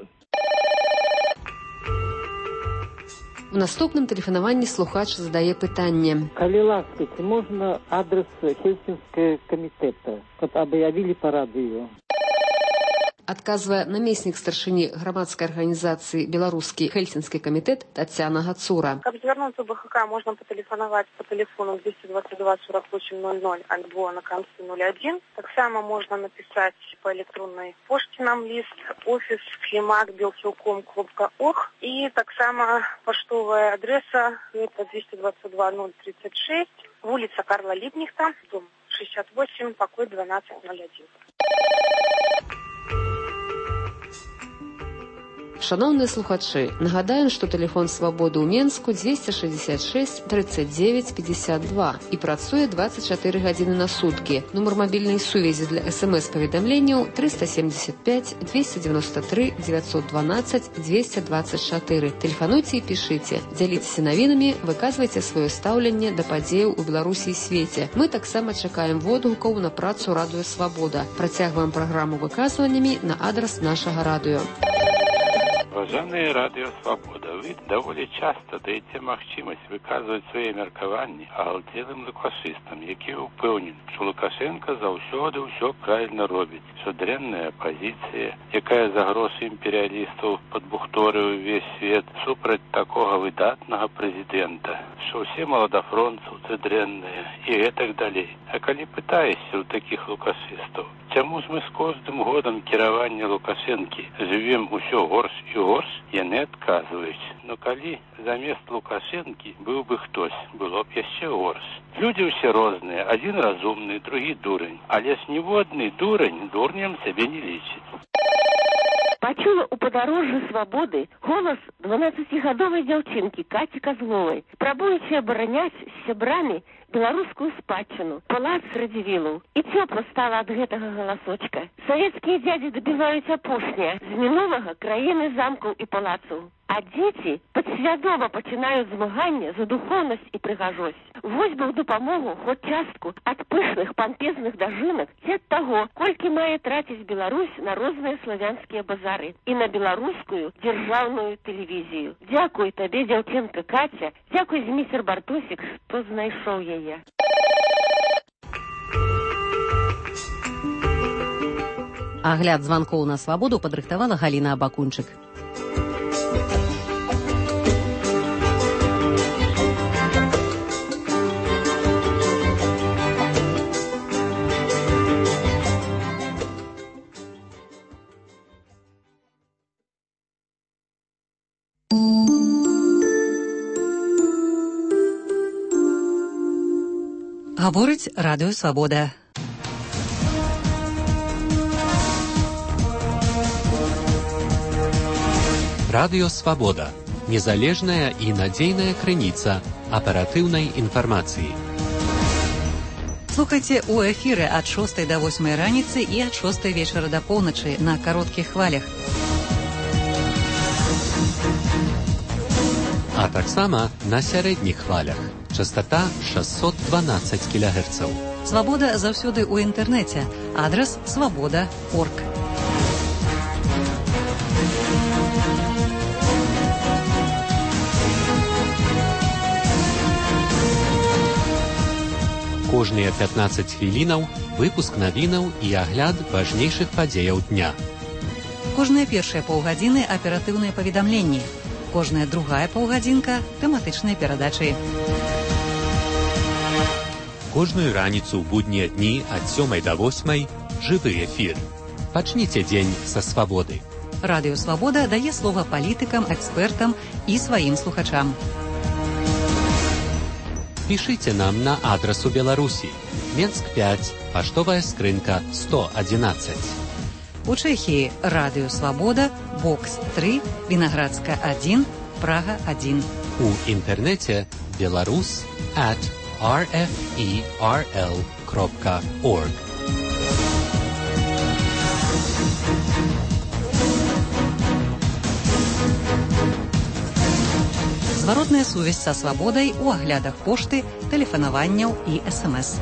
У наступным тэлефанаванні слухач задае пытанне. Калі ласка, ці можна адрес Хельсінскага камітэта, каб аб'явілі па радыё? Адказвае намеснік старшыні грамадскай арганізацыі «Беларускі Хельсінскі камітэт» Тацяна Гацура. Каб звярнуцца ў БХК, можна патэлефанаваць па тэлефону 222 48 00 альбо на канцы 01. Таксама можна напісаць па электроннай пошце нам ліст офіс klimak@belfilcom.org і таксама паштовая адрэса гэта 222 036, вуліца Карла Ліпніхта, дом 68, пакой 1201. Шановныя слухачы, нагадаем, што тэлефон свабоды ў Менску 266 39 52 і працуе 24 гадзіны на суткі. Нумар мабільнай сувязі для СМС-паведамленняў 375 293 912 224. Тэлефануйце і пішыце, дзяліцеся навінамі, выказвайце сваё стаўленне да падзеяў у Беларусі і свеце. Мы таксама чакаем водгукаў на працу радыё «Свабода». Працягваем праграму выказваннямі на адрас нашага радыё. Уважаемые радио «Свобода», вы довольно часто даете махчимость выказывать свои меркаванні агалдзелым лукашыстам, які упэўнены, што Лукашенко заўсёды ўсё правильно робіць, што дрэнная апозіцыя, якая за грошы імперыялістаў падбухторыў увесь свет супраць такога выдатнага прэзідэнта, што ўсе маладафронцаўцы дрэнныя і гэтак далей. А калі пытаешся ў такіх лукашыстаў, чаму ж мы з кожным годам кіравання Лукашэнкі жывем усё горш і горш, яны адказваюць. Но калі замест Лукашэнкі быў бы хтось, было б яшчэ горш. Людзі ўсе розныя, адзін разумны, другі дурань. Але ж ніводны дурань дурнем сябе не лічыць. Пачула ў падарожжы свабоды голас 12-гадовай дзяўчынкі Каці Казловай, спрабуючай абараняць з сябрамі беларускую спадчыну, палац Радзівілаў. І цёпла стала ад гэтага галасочка. Савецкія дзядзі дабіваюць апошняе з мінулага краіны замкаў і палацаў. А дзеці падсвядома пачынаюць змаганне за духоўнасць і прыгажосць. Вось бы ў дапамогу хоць частку ад пышных пампезных дажынак ці ад таго, колькі мае траціць Беларусь на розныя славянскія базары і на беларускую дзяржаўную тэлевізію. Дзякуй табе, дзяўчынка Каця, дзякуй, зміцер Бартосік, што знайшоў яе. Агляд званкоў на свабоду падрыхтавала Галіна Абакунчык. Гаворыць Радыё Свабода. Радыё Свабода. Незалежная і надзейная крыніца аператыўнай інфармацыі. Слухайце ў эфіры ад 6 до 8 раніцы і ад 6 вечара до поўначы на кароткіх хвалях. А таксама на сярэдніх хвалях. Частота 612 кГц. Свабода заўсёды ў інтэрнэце. Адрас свабода.орг. Кожныя 15 хвілінаў выпуск навінаў і агляд важнейшых падзеяў дня. Кожныя першыя паўгадзіны аператыўныя паведамленні. Кожная другая паўгадзінка тэматычныя перадачы. Кожную раніцу ў буднія дні ад 7 до 8 жывы эфір. Пачніце дзень са свабоды. Радыё Свабода дае слова палітыкам, экспертам і сваім слухачам. Пішыце нам на адрасу Беларусі. Менск 5, паштовая скрынка 111. У Чэхіі Радыё Свабода, бокс 3, Вінаградска 1, Прага 1. У інтэрнэце belarus@rferl.org. Зваротная сувязь са свабодай у аглядах пошты, тэлефанаванняў і СМС.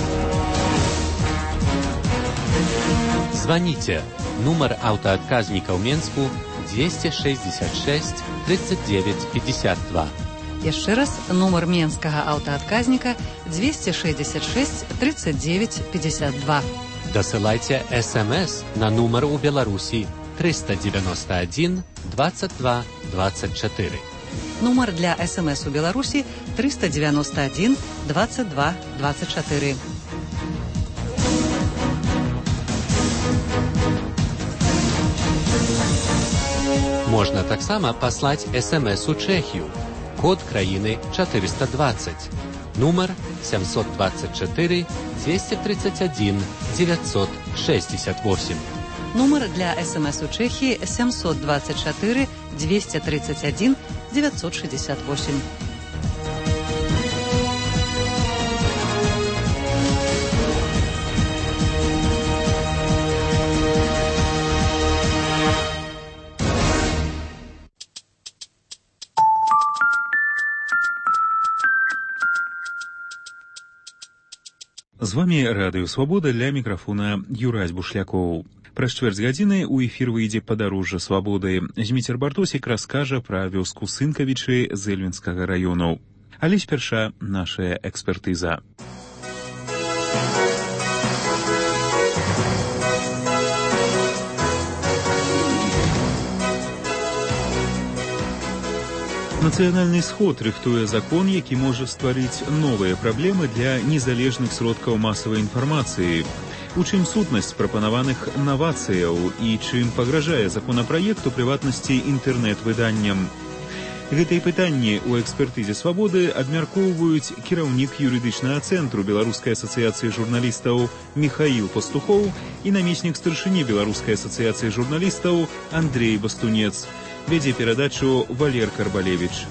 Званіце. Нумар аўтаадказніка ў Менску 266 39 52. Яшчэ раз, нумар менскага аўтаадказніка 266 39 52. Дасылайце СМС на нумар у Беларусі 391 22 24. Нумар для СМС у Беларусі 391 22 24. Можна таксама паслаць СМС у Чэхію. Код краіны 420. Нумар 724 231 968. Нумар для СМС у Чэхіі 724 231 968. З вами Радыё Свабода, ля мікрафона Юрась Бушлякоў. Праз чвэрць гадзіны ў эфір выйдзе падарожжа свабоды. Зміцер Бартосік раскажа пра вёску Сынкавічы з Эльвінскага раёну. Але спярша нашая экспертыза. Нацыянальны сход рыхтуе закон, які можа стварыць новыя праблемы для незалежных сродкаў масавай інфармацыі. У чым сутнасць прапанаваных навацыяў і чым пагражае законапраект у прыватнасці інтэрнэт-выданням. Гэтыя пытанні ў экспертызе «Свабоды» абмяркоўваюць кіраўнік юрыдычнага цэнтру Беларускай асацыяцыі журналістаў Михаил Пастухоў і намеснік старшыні Беларускай асацыяцыі журналістаў Андрей Бастунец. Вядзе перадачу Валер Карбалевич.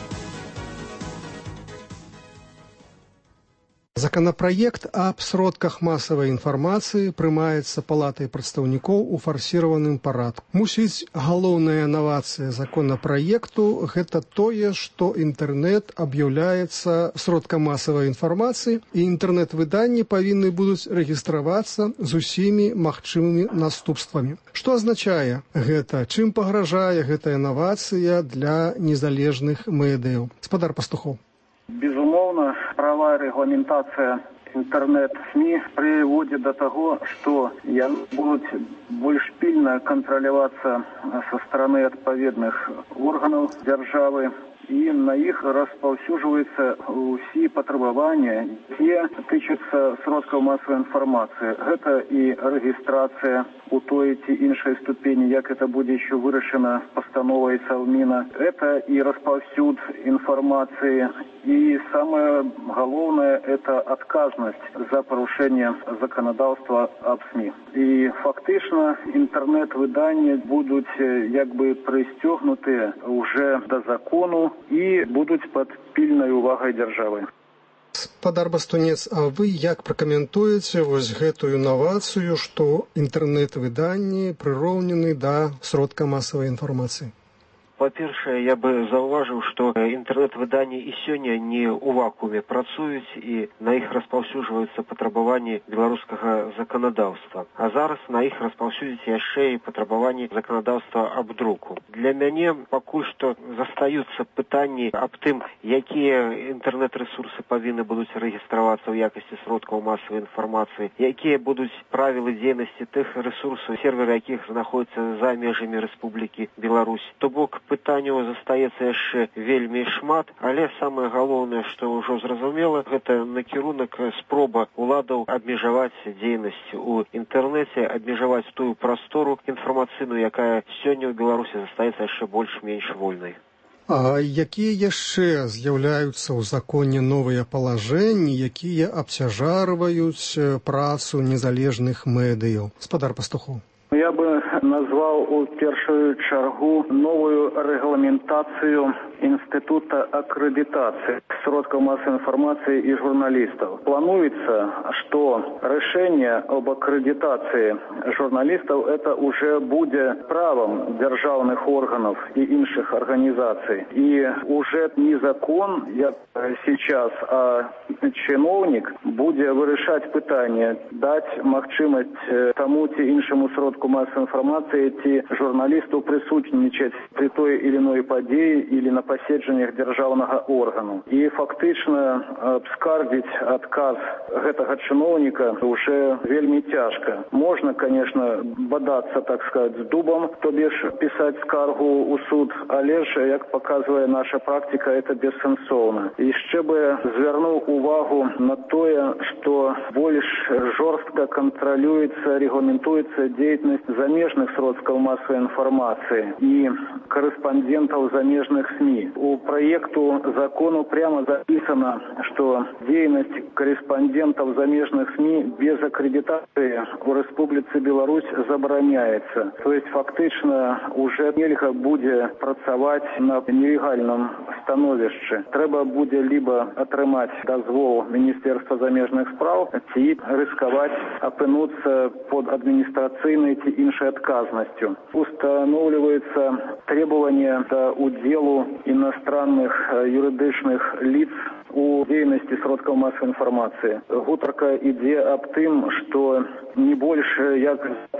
Законопроект об сродках массовой информации прымаецца палатай прадстаўнікоў у фарсіраваным парадку. Мусіць, галоўная новация законопроекту – гэта тое, што інтэрнэт аб'яўляецца сродкам массовой информации, і інтэрнэт-выданні павінны будуць рэгістравацца з усімі магчымымі наступствамі. Што азначае гэта? Чым пагражае гэтая новацыя для незалежных медыяў? Гаспадар Пастухоў. Безумоўно, правая регламентация интернет-СМИ приводит до того, что будут больше пильно контролироваться со стороны отповедных органов державы, и на іх распаўсюджваюцца ўсе патрабаванні, якія тычацца сродкаў масавай інфармацыі. Гэта і рэгістрацыя у той ці іншай ступені, як это будзе еще вырашана пастановай Совміна. Это і распаўсюд інфармацыі, і самае галоўнае это адказнасць за парушэнне заканадаўства аб СМИ. І фактычна інтэрнэт-выданні будуць як бы прыстёгнутыя уже да закону і будуць пад пільнай увагай дзяржавы. Гаспадар Бастунец, а вы як пракаментуеце вось гэтую новацыю, што інтэрнэт-выданні прыроўнены да сродка масавай інфармацыі? Па-першае, я бы заўважыў, што інтэрнэт-выданні і сёння не ў вакууме працуюць, і на іх распаўсюджваюцца патрабаванні беларускага заканадаўства. А зараз на іх распаўсюдзяць яшчэ і патрабаванні заканадаўства аб друку. Для мяне пакуль што застаюцца пытанні аб тым, якія інтэрнэт-рэсурсы павінны будуць рэгістравацца ў якасці сродкаў масавай інфармацыі, якія будуць правілы дзейнасці тых рэсурсаў, серверы якіх знаходзяцца за межамі Рэспублікі Беларусь. То бок пытанняў застаецца яшчэ вельмі шмат, але самае галоўнае, што ўжо зразумела, гэта накірунак спроба уладаў абмежаваць дзейнасць у інтэрнэце, абмежаваць тую прастору інфармацыйную, якая сёння ў Беларусі застаецца яшчэ больш-менш вольнай. А якія яшчэ з'яўляюцца ў законе новыя палажэнні, якія абцяжарваюць працу незалежных медыяў? Гаспадар Пастухоў. Я бы назвал у першую чаргу новую регламентацию Института аккредитации сродков массовой информации и журналистов. Плануется, что решение об аккредитации журналистов это уже будет правом державных органов и інших организаций. И уже не закон, як сейчас, а чиновник будет вирішати питання, дати можливість тому ці іншому сродку масової інформації ці журналісту присутнічати при той или іной події или на посідженнях державного органу. І фактично обскардить отказ гэтага чиновника уже вельми тяжко. Можно, конечно, бодаться, так сказать, с дубом, то бишь писать скаргу у суд, але ж, як показывает наша практика, это бессенсовно. І ще би звернув увагу на то, что больше жестко контролируется, регламентуется деятельность замежных сродков массовой информации и корреспондентов замежных СМИ. У проекту закону прямо записано, что деятельность корреспондентов замежных СМИ без аккредитации в Республике Беларусь забороняется. То есть фактично уже нельга буде працаваць на нелегальном становішчы. Трэба будзе либо атрымаць дазвол Министерства замежных справ, ці рисковать апынуцца под администрацийной ці іншай отказностью. Устанавливается требование до уделу иностранных юридичных лиц у деятельности сродков массовой информации. Гутарка ідзе аб тым, что не больше як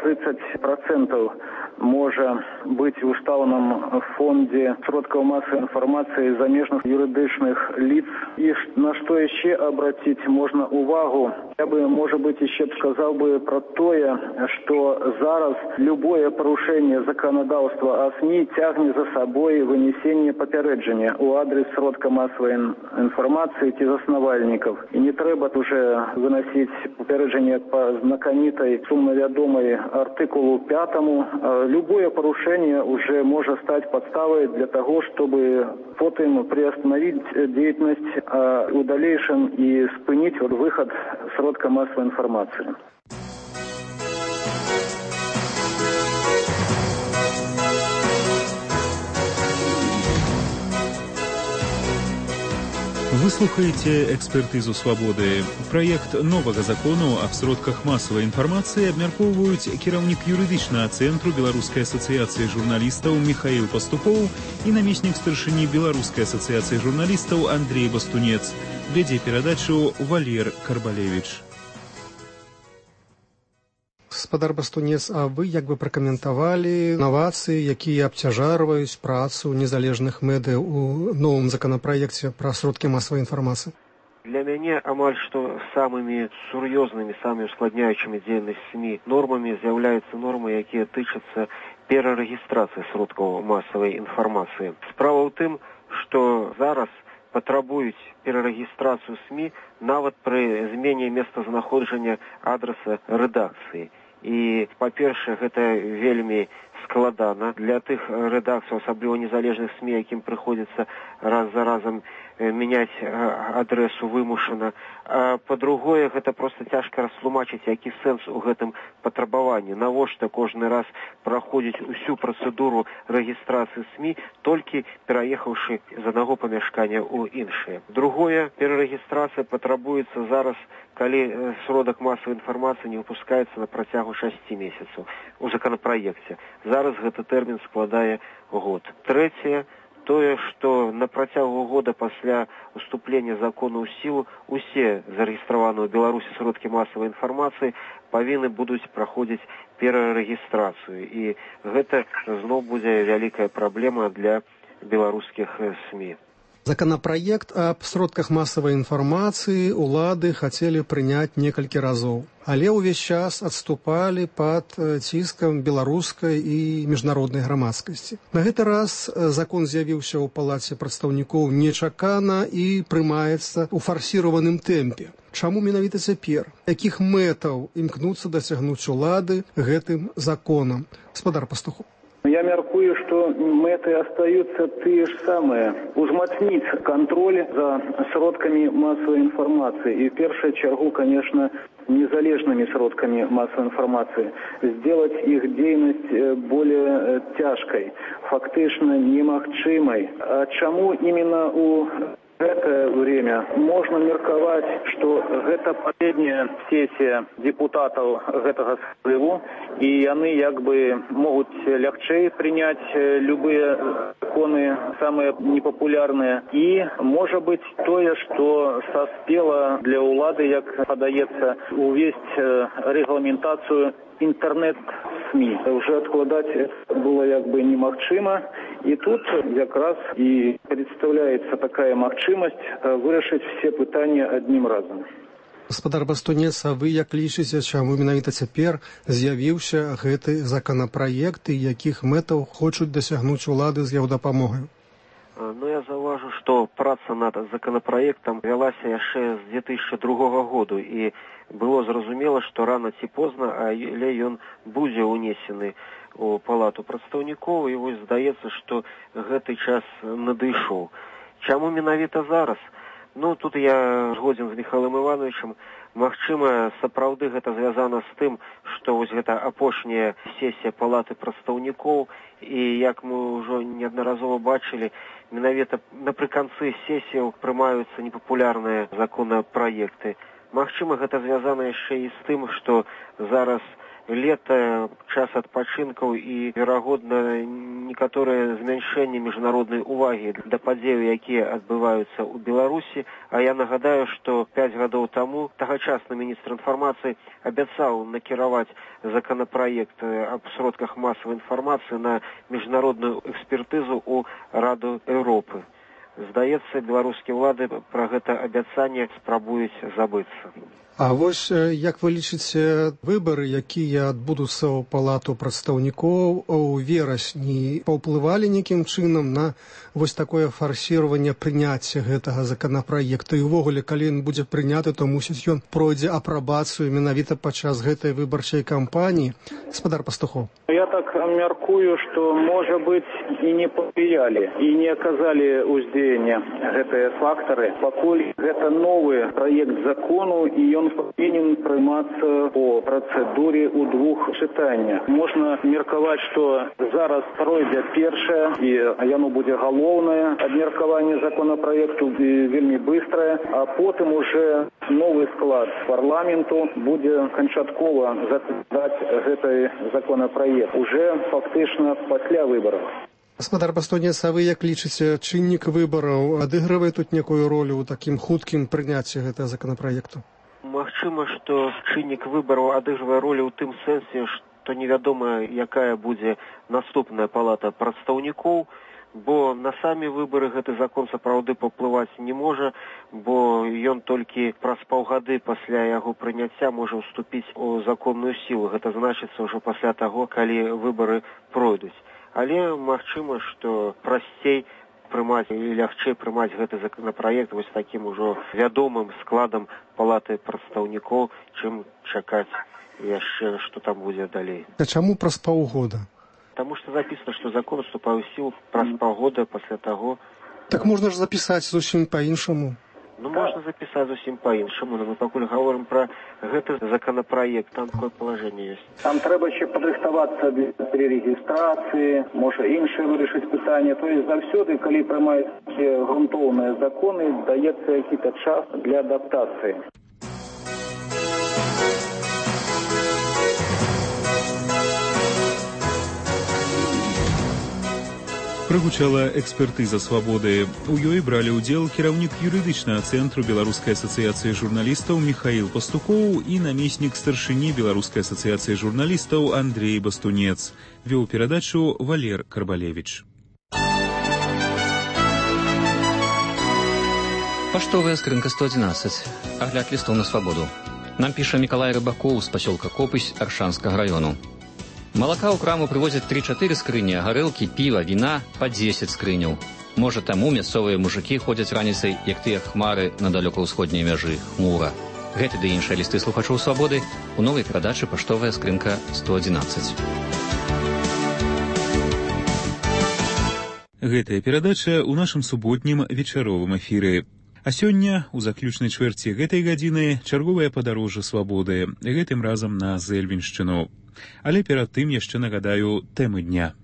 30% може бути в уставном фонде сродков массовой информации замежных юридичных лиц. И на что еще обратить можно увагу? Я бы, может быть, еще сказал бы про то, что зараз любое порушение законодавства о СМИ тягнет за собой вынесение попереджения у адрес сродка массовой информации фармацыі ці заснавальнікаў. І не трэба уже выносіць папярэджанне па знакамітай сумнавядомай артыкулу 5. Любое парушэнне уже можа стаць падставай для таго, чтобы потым приостановить деятельность, а в дальнейшем и спынить выход сродка массовой информации. Вы слухаеце экспертызу свабоды. Праект новага закону аб сродках масавай інфармацыі абмяркоўваюць кіраўнік юрыдычнага цэнтру Беларускай асацыяцыі журналістаў Михаил Пастухоў і намеснік старшыні Беларускай асацыяцыі журналістаў Андрей Бастунец. Вядзе перадачу Валер Карбалевич. Гаспадар Бастунец, а вы як бы пракаментавалі новацыі, якія абцяжарваюць працу незалежных медыа у новым законапраекце пра сродкі масавай інфармацыі? Для мяне амаль што самымі сур'ёзнымі, самымі ускладняючымі дзейнасць СМІ нормамі з'яўляюцца нормы, якія тычацца перарэгістрацыі сродкаў масавай інфармацыі. Справа ў тым, што зараз патрабуюць перарэгістрацыю СМІ нават пры змене месцазнаходжання адраса рэдакцыі. І, па-першае, гэта вельмі складана для тых рэдакцый, асабліва незалежных СМІ, якім прыходзіцца раз за разам мяняць адресу вымушана. А па-другое, гэта проста цяжка растлумачыць, які сэнс у гэтым патрабаванні. Навошта кожны раз праходзіць усю працэдуру рэгістрацыі СМІ, толькі пераехаўшы з аднаго памяшкання ў іншае. Другое, перарэгістрацыя патрабуецца зараз, калі сродак масавай інфармацыі не выпускаецца на працягу 6 месяцаў у законапраекце. Зараз гэты тэрмін складае год. Трэцяе, тое, што на працягу года пасля уступлення закону ў сілу усе зарэгістраваныя ў Беларусі сродкі масавай інфармацыі павінны будуць праходзіць перарэгістрацыю. І гэта зноў будзе вялікая праблема для беларускіх СМІ. Законапраект аб сродках масавай інфармацыі улады хацелі прыняць некалькі разоў, але ўвесь час адступалі пад ціскам беларускай і міжнароднай грамадскасці. На гэты раз закон з'явіўся ў палаце прадстаўнікоў нечакана і прымаецца ў фарсіраваным тэмпе. Чаму менавіта цяпер? Якіх мэтаў імкнуцца дасягнуць улады гэтым законам? Гаспадар Пастухоў. Я мяркую, што мэты астаюцца тыя ж самыя. Узмацніць кантроль за сродкамі масавай інфармацыі. І в першую чаргу, конечно, незалежными сродками массовой информации. Сделать их деятельность более тяжкой, фактично немагчымай. А чаму именно у это время можно мерковать, что это последняя сессия депутатов этого созыва, и они как бы могут легче принять любые законы, самые непопулярные. И может быть то, что соспело для улады, как подается, увесть регламентацию интернет-СМИ. Уже откладать это было как бы немагчыма. И тут как раз и представляется такая магчымасць вырашыць все пытания одним разом. Гаспадар Бастунец, а вы як лічыце, чаму менавіта цяпер з'явіўся гэты законапраект і якіх мэтаў хочуць дасягнуць улады з яго дапамогай? Ну, я заўважу, што праца над законапраектам вялася яшчэ з 2002 году, і было зразумела, што рана ці позна, але ён будзе ўнесены у палату прадстаўнікоў, і вось здаецца, што гэты час надышоў. Чаму менавіта зараз? Ну, тут я згодзін з Михаилом Ивановичем. Магчыма, сапраўды гэта звязана з тым, што вось гэта апошняя сесія палаты прадстаўнікоў, і як мы ўжо неаднаразова бачылі, менавіта напрыканцы сесіяў прымаюцца непапулярныя законапраекты. Магчыма, гэта звязана яшчэ і з тым, што зараз лета, час адпачынкаў і, верагодна, некаторае змяншэнне міжнароднай увагі да падзеяў, якія адбываюцца ў Беларусі. А я нагадаю, што 5 гадоў таму тагачасны міністр інфармацыі абяцаў накіраваць законапраект аб сродках масавай інфармацыі на міжнародную экспертызу ў Раду Еўропы. Здаецца, беларускія ўлады пра гэта абяцанне спрабуюць забыцца. А вось як вы лічыце, выбары, якія адбудуцца ў палату прадстаўнікоў у верасні, паўплывалі нейкім чынам на вось такое фарсіраванне прыняцця гэтага законапраекта? І ўвогуле, калі ён будзе прыняты, то мусіць ён пройдзе апрабацыю менавіта падчас гэтай выбарчай кампаніі. Гаспадар Пастухоў. Я так мяркую, што, можа быць, і не павлиялі, і не аказалі ўздзеяння гэтыя фактары, пакуль гэта новы праект закону, і ён павінен прымацца по працэдуры ў двух чытаннях. Можна меркаваць, што зараз пройдзе першае, і яно будзе галоўнае абмеркаванне законапраекту вельмі быстрае, а потым уже новы склад парламенту будзе канчаткова затвярджаць гэты законопроект уже фактычна пасля выбараў. Гаспадар Бастунец, а вы як лічыце, чыннік выбараў адыгрывае тут некую ролю ў такім хуткім прыняцці гэтага законопроекту? Магчыма, што чыннік выбараў адыгрывае ролю ў тым сэнсе, што невядома, якая будзе наступная палата прадстаўнікоў, бо на самі выбары гэты закон сапраўды паўплываць не можа, бо ён толькі праз паўгады пасля яго прыняцця можа ўступіць у законную сілу. Гэта значыцца ўжо пасля таго, калі выбары пройдуць. Але магчыма, што прасцей прымаць і лягчэй прымаць гэты законопроект вось такім ужо вядомым складам палаты прадстаўнікоў, чым чакаць яшчэ, што там будзе далей. А чаму праз паўгода? Таму што запісана, што закон уступае ў сілу праз паўгода пасля таго. Так можна ж запісаць зусім па-іншаму. Ну, можна запісаць зусім па-іншаму, но мы пакуль гаворым пра гэты законапраект, там такое палажэнне ёсць. Там трэба ще падрыхтавацца для перерэгістрацыі, можа іншае вырашыць пытанне. То есть заўсёды, калі прымаюць грунтоўныя законы, даецца які-то час для адаптацыі. Прагучала экспертыза свабоды. У ёй бралі ўдзел кіраўнік юрыдычнага цэнтру Беларускай асацыяцыі журналістаў Міхаіл Пастухоў і намеснік старшыні Беларускай асацыяцыі журналістаў Андрей Бастунец. Вёў перадачу Валер Карбалевіч. Паштовая скрынка 111. Агляд лістоў на свабоду. Нам піша Мікалай Рыбакоў з пасёлка Копысь Аршанскага раёну. Малака ў краму прывозяць 3-4 скрыні, а гарэлкі, піва, віна па 10 скрыняў. Можа, таму мясцовыя мужыкі ходзяць раніцай, як тыя хмары на далёка-ўсходняй мяжы, хмура. Гэты ды іншыя лісты слухачоў свабоды у новай перадачы «Паштовая скрынка 111». Гэтая перадача ў нашым суботнім вечаровым эфіры. А сёння, у заключнай чвэрці гэтай гадзіны, чарговае падарожжа свабоды, гэтым разам на Зэльвеншчыну. Але перад тым яшчэ нагадаю тэмы дня.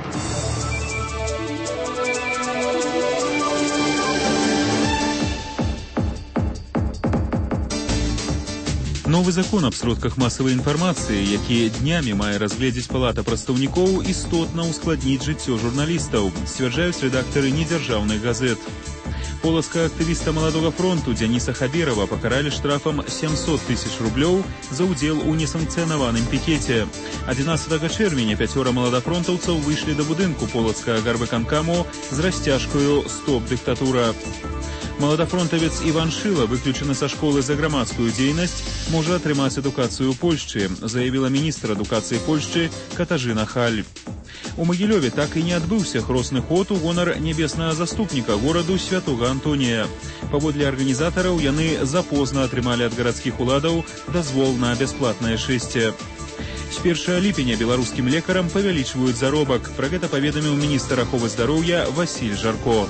Новы закон аб сродках масавай інфармацыі, які днямі мае разгледзець палата прадстаўнікоў, істотна ўскладніць жыццё журналістаў, сцвярджаюць рэдактары недзяржаўных газет. Полацкага актывіста Маладога фронту Дзяніса Хаберава пакаралі штрафам 700 000 рублёў за ўдзел у несанкцыянаваным пікеце. 11 чэрвеня 5 маладафронтаўцаў выйшлі да будынку полацкага гарвыканкаму з расцяжкаю «Стоп, дыктатура». Маладафронтавец Іван Шыла, выключаны са школы за грамадскую дзейнасць, можа атрымаць адукацыю ў Польшчы, заявіла міністр адукацыі Польшчы Катажына Халь. У Магілёве так і не адбыўся хросны ход у гонар нябеснага заступніка гораду святога Антонія. Паводле арганізатараў, яны запозна атрымалі ад гарадскіх уладаў дазвол на бясплатнае шэсце. З 1 ліпеня беларускім лекарам павялічваюць заробак. Пра гэта паведаміў міністр аховы здароўя Васіль Жарко.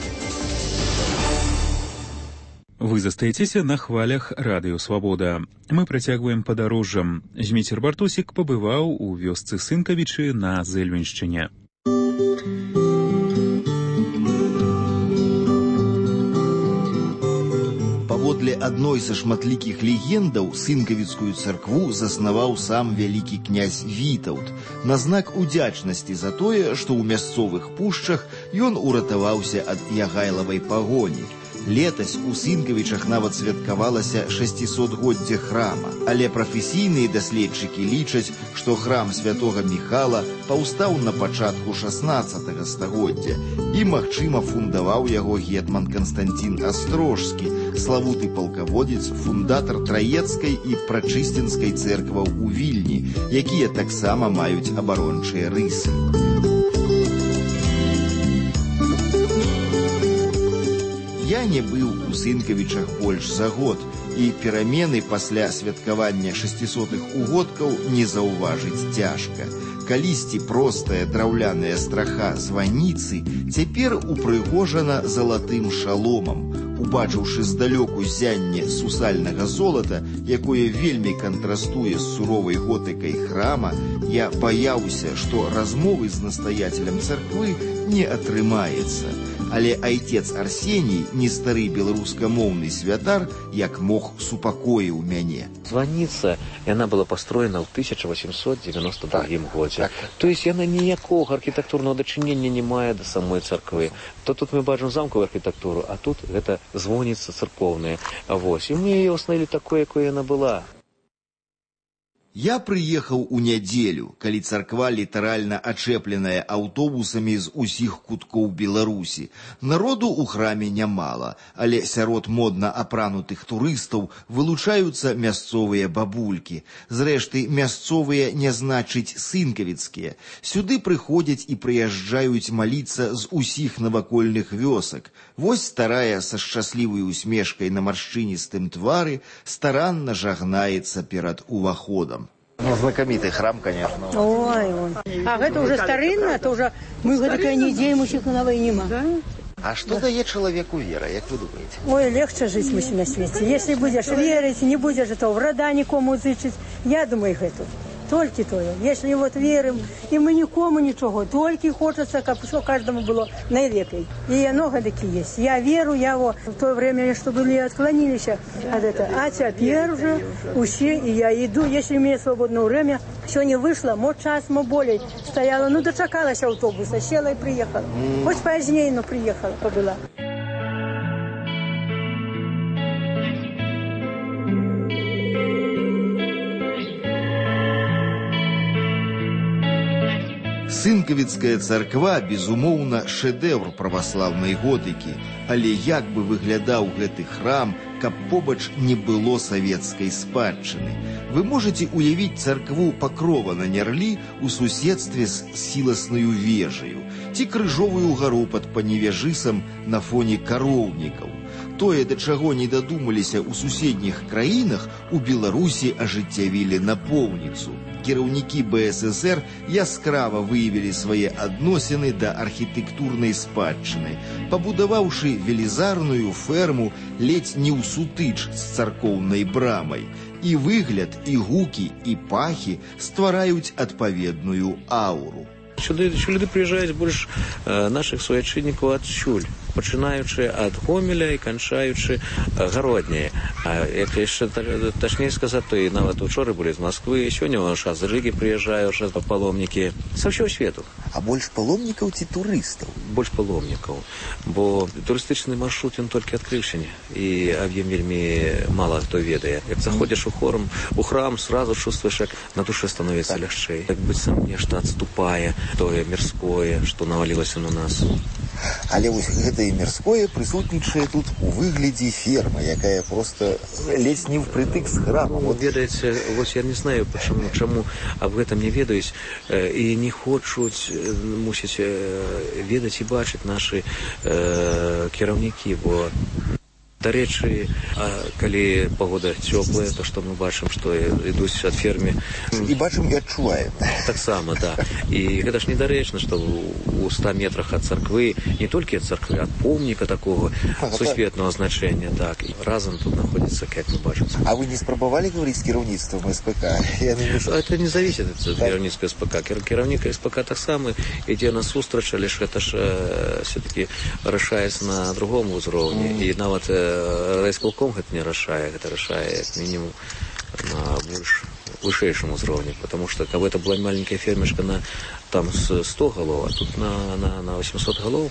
Вы застаецеся на хвалях радыё «Свабода». Мы працягваем падарожжам. Зміцер Бартосік пабываў у вёсцы Сынкавічы на Зэльвеншчыне. Паводле адной са шматлікіх легендаў Сынкавіцкую царкву заснаваў сам вялікі князь Вітаўт на знак удзячнасці за тое, што ў мясцовых пушчах ён уратаваўся ад ягайлавай пагоні. Летась у Сынкавічах нават святкавалася 600-годдзе храма, але прафесійныя даследчыкі лічаць, што храм святога Міхала паўстаў на пачатку 16 стагоддзя і, магчыма, фундаваў яго гетман Канстанцін Астрожскі, славуты палкаводец, фундатар Траецкай і Прачысцінскай цэркваў у Вільні, якія таксама маюць абарончыя рысы. Я не быў у Сынкавічах больш за год, і перамены пасля святкавання 600-х угодкаў не заўважыць цяжка. Калісьці простая драўляная страха званіцы цяпер упрыгожана залатым шаломам. Убачыўшы здалёку ззянне сусальнага золата, якое вельмі кантрастуе з суровай готыкай храма, я баяўся, што размовы з настаяцелем царквы не атрымаецца. Але айцец Арсеній, не стары беларускамоўны святар, як мог супакоіў мяне. Званіца, яна была пастроена ў 1892 годзе. То есть яна ніякога архітэктурнага дачынення не мае да самой царквы. То тут мы бачым замкавую архітэктуру, а тут гэта звоніца царкоўная. І мы яе ўстанавілі такой, якой яна была. Я прыехаў у нядзелю, калі царква літаральна ачэпленая аўтобусамі з усіх куткоў Беларусі. Народу ў храме нямала, але сярод модна апранутых турыстаў вылучаюцца мясцовыя бабулькі. Зрэшты, мясцовыя не значыць сынкавіцкія. Сюды прыходзяць і прыязджаюць маліцца з усіх навакольных вёсак. Вось старая са шчаслівай усмешкай на маршчыністым твары старанна жагнаецца перад уваходам. Ну, знакомитый храм, конечно. Ой. А это уже старинно, это уже мы такая неделя, мужчик на войне. А что дает человеку вера, как вы думаете? Ой, легче жить мусі на свете. Если будешь верить, не будешь этого врага никому зычить, я думаю, это только то. Если вот верим, и мы никому ничего, только хочется, как все каждому было наилепей. И много такие есть. Я верю, в то время, что были отклонились от этого. А теперь уже все, и я иду, если у меня свободное время, все не вышло, может час, может более стояла, дочекалась автобуса, села и приехала. Хоть позднее, но приехала, побыла. Сынкавіцкая царква, безумоўна, шэдэўр праваслаўнай готыкі, але як бы выглядаў гэты храм, каб побач не было савецкай спадчыны. Вы можаце уявіць царкву Пакрова на Нярлі ў суседстве з сіласнаю вежаю, ці крыжовую гару пад Паневежысам на фоне кароўнікаў. Тое, да чаго не дадумаліся ў суседніх краінах, у Беларусі ажыццявілі напоўніцу. Кіраўнікі БССР яскрава выявілі свае адносіны да архітэктурнай спадчыны, пабудаваўшы велізарную ферму ледзь не ў сутыч з царкоўнай брамай. І выгляд, і гукі, і пахі ствараюць адпаведную ауру. Сюды прыязджаюць больш нашых суайчыннікаў адсюль, пачынаючы ад Гомеля і канчаючы Гародняй. А як яшчэ тачней сказаць, то і нават учора былі з Масквы, сёння ў час з Рыгі прыязджаюць паломнікі са ўсяго свету. А больш паломнікаў ці турыстаў? Больш паломнікаў, бо турыстычны маршрут ён толькі адкрыўся, і аб'ем вельмі мала хто ведае. Як заходзіш у храм, сразу чувствуеш, як на душе становіцца лягчэй. Як быццам нешта адступае, тое мірское, што навалілася на нас. Але вось гэтае мірское прысутнічае тут у выглядзе фермы, якая проста ледзь не впрытык з храмам. Вот ведаеце, вось я не знаю, чаму аб гэтым не ведаюць і не хочуць, мусіць ведаць і бачыць нашы кіраўнікі, бо дарэчы, калі погода цёплая, то што мы бачым, што ідуць ад фермы. І бачым і адчуваем. Таксама, да. І гэта ж недарэчна, што у 100 метрах ад царквы, не толькі ад царквы, ад помніка такога сусветнага значэння, так, і разам тут знаходзіцца, як мы бачым. А вы не спрабавалі гаварыць з кіраўніцтвам СПК? Это не зависит ад кіраўніцтва СПК. Кіраўнік СПК таксама ідзе насустрач, але ж гэта ж все-таки рашаецца на другом узроўні. І нават райисполком гэта не рашае, гэта рашае як мінімум на больш вышэйшым узроўні, потому что каб это была маленькая фермешка на там с 100 галоў, а тут на 800 галоў.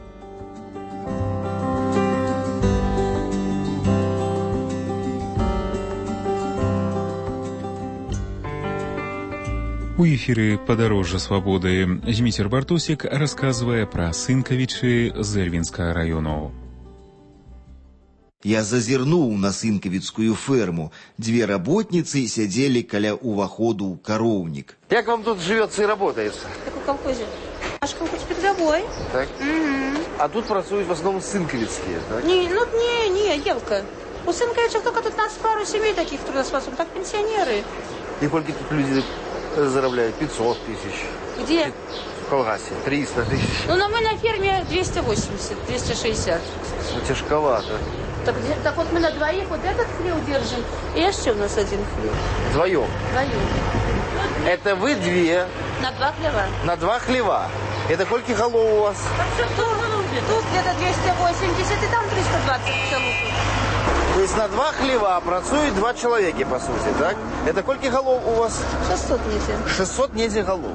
У эфіры «Падарожжа свабоды» Зміцер Бартосік расказвае пра Сынкавічы з Эльвінскага раёну. Я зазірнуў на сынкавіцкую ферму. Две работницы сядзелі каля ўваходу ў кароўнік. Як вам тут живется и работается? Как в колхозе. Наш колхоз передовой. Так? А тут працуют в основном сынковицкие, так? Не, Елка. У сынковичев только тут нас пару семей таких трудоспособных, так пенсионеры. И сколько тут люди заробляют? 500 тысяч. Где? В колгасе. 300 тысяч. Ну, мы на ферме 280, 260. Ну, тяжковато. Так вот мы на двоих вот этот хлев держим, и еще у нас один хлев. Вдвоем? Вдвоем. Это вы две? На 2 хлева. На 2 хлева. Это сколько голов у вас? Тут где-то 280 и там 320 целых. То есть на 2 хлева працуют 2 человека, по сути, так? Это сколько голов у вас? 600 недель. 600 недель голов.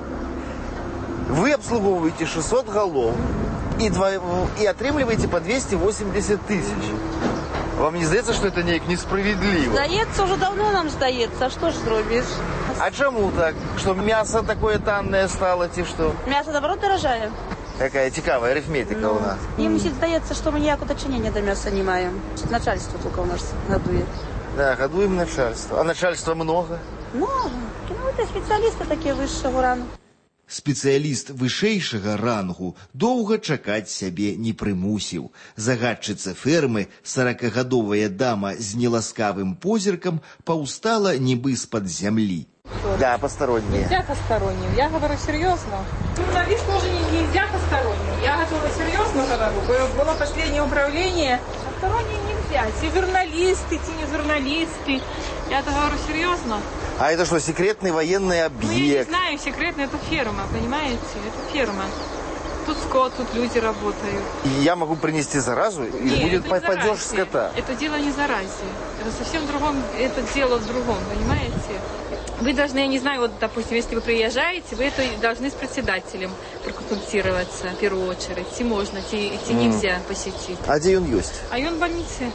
Вы обслуговываете 600 голов и отрымливаете по 280 тысяч. Вам не здається, що це несправедливо? Здається, вже давно нам здається. А що ж зробиш? А чому так? Що м'ясо таке танне стало, чи що? М'ясо, наоборот, дорожає. Какая цікава арифметика у нас. Їм здається, що ми ніякого дочинення до м'яса не маємо. Начальство тільки у нас годує. Да, годуємо начальство. А начальства много? Много. Ну, це спеціалісти такі вищого рангу. Спецыяліст вышэйшага рангу доўга чакаць сябе не прымусіў. Загадчыца фермы, 40-гадовая дама з неласкавым позіркам, паўстала нібы з-пад зямлі. Да, посторонние. Нельзя посторонним. Я говорю серьезно. Журналист тоже нельзя посторонним. Я готова серьезно говорю. Было последнее управление. Посторонние нельзя. Те журналисты, те не журналисты. Я это говорю серьезно. А это что, секретный военный объект? Ну, я не знаю, секретный, это ферма, понимаете? Это ферма. Тут скот, тут люди работают. И я могу принести заразу, и будет падеж скота? Это дело не заразе. Это совсем другом, это дело в другом, понимаете? Вы должны, я не знаю, вот, допустим, если вы приезжаете, вы это должны с председателем проконсультироваться в первую очередь. Идти можно, идти нельзя посетить. А где он есть? А он в больнице.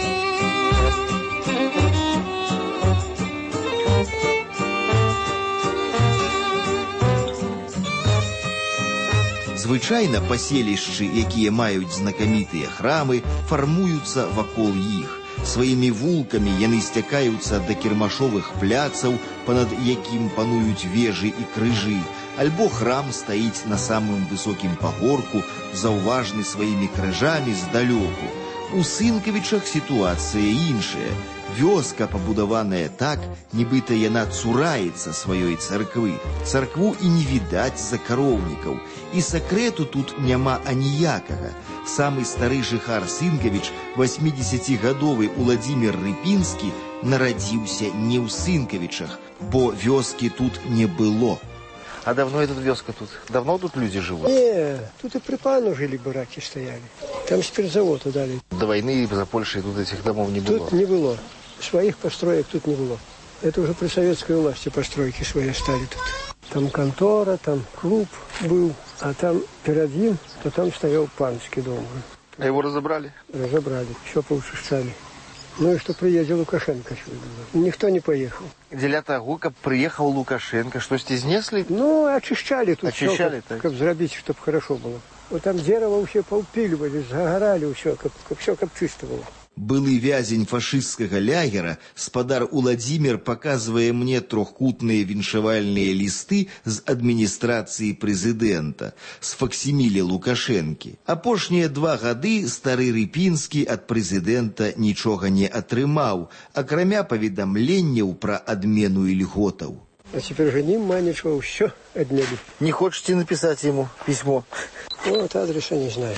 Звычайна паселішчы, якія маюць знакамітыя храмы, фармуюцца вакол іх. Сваімі вулкамі яны сцякаюцца да кірмашовых пляцаў, панад якім пануюць вежы і крыжы, альбо храм стаіць на самым высокім пагорку, заўважны сваімі крыжамі здалёку. У Сынкавічах сітуацыя іншая. Вёска пабудаваная так, нібыта яна цураецца сваёй царквы. Царкву і не відаць за кароўнікаў. І сакрэту тут няма аніякага. Самы стары жыхар Сынкавіч, 80-гадовы Уладзімір Рыпінскі, нарадзіўся не ў Сынкавічах, бо вёскі тут не было. А давно эта вёска тут? Давно тут люди живут? Не, тут и при пану жили, бараки стояли. Там спиртзавод удали. До войны за Польшей тут этих домов не было? Тут не было. Своих построек тут не было. Это уже при советской власти постройки свои стали тут. Там контора, там клуб был, а там перед ним, то там стоял панский дом. А его разобрали? Разобрали, все поушищали. Ну и что приехал Лукашенко сюда. Никто не поехал. Для того, как приехал Лукашенко, что снесли? Ну, очищали тут. Очищали, все, как взробить, чтобы хорошо было. Вот там дерево все поупиливали, загорали, все как чисто было. Былы вязень фашысцкага лягера, спадар Уладзімір паказвае мне трохкутныя віншавальныя лісты з адміністрацыі прэзідэнта, з факсіміле Лукашэнкі. Апошнія 2 гады стары Рыпінскі ад прэзідэнта нічога не атрымаў, акрамя паведамленняў пра адмену ільготаў. А теперь же нема ничего, все отняли. Не хочете написать ему письмо? Вот адреса не знаю.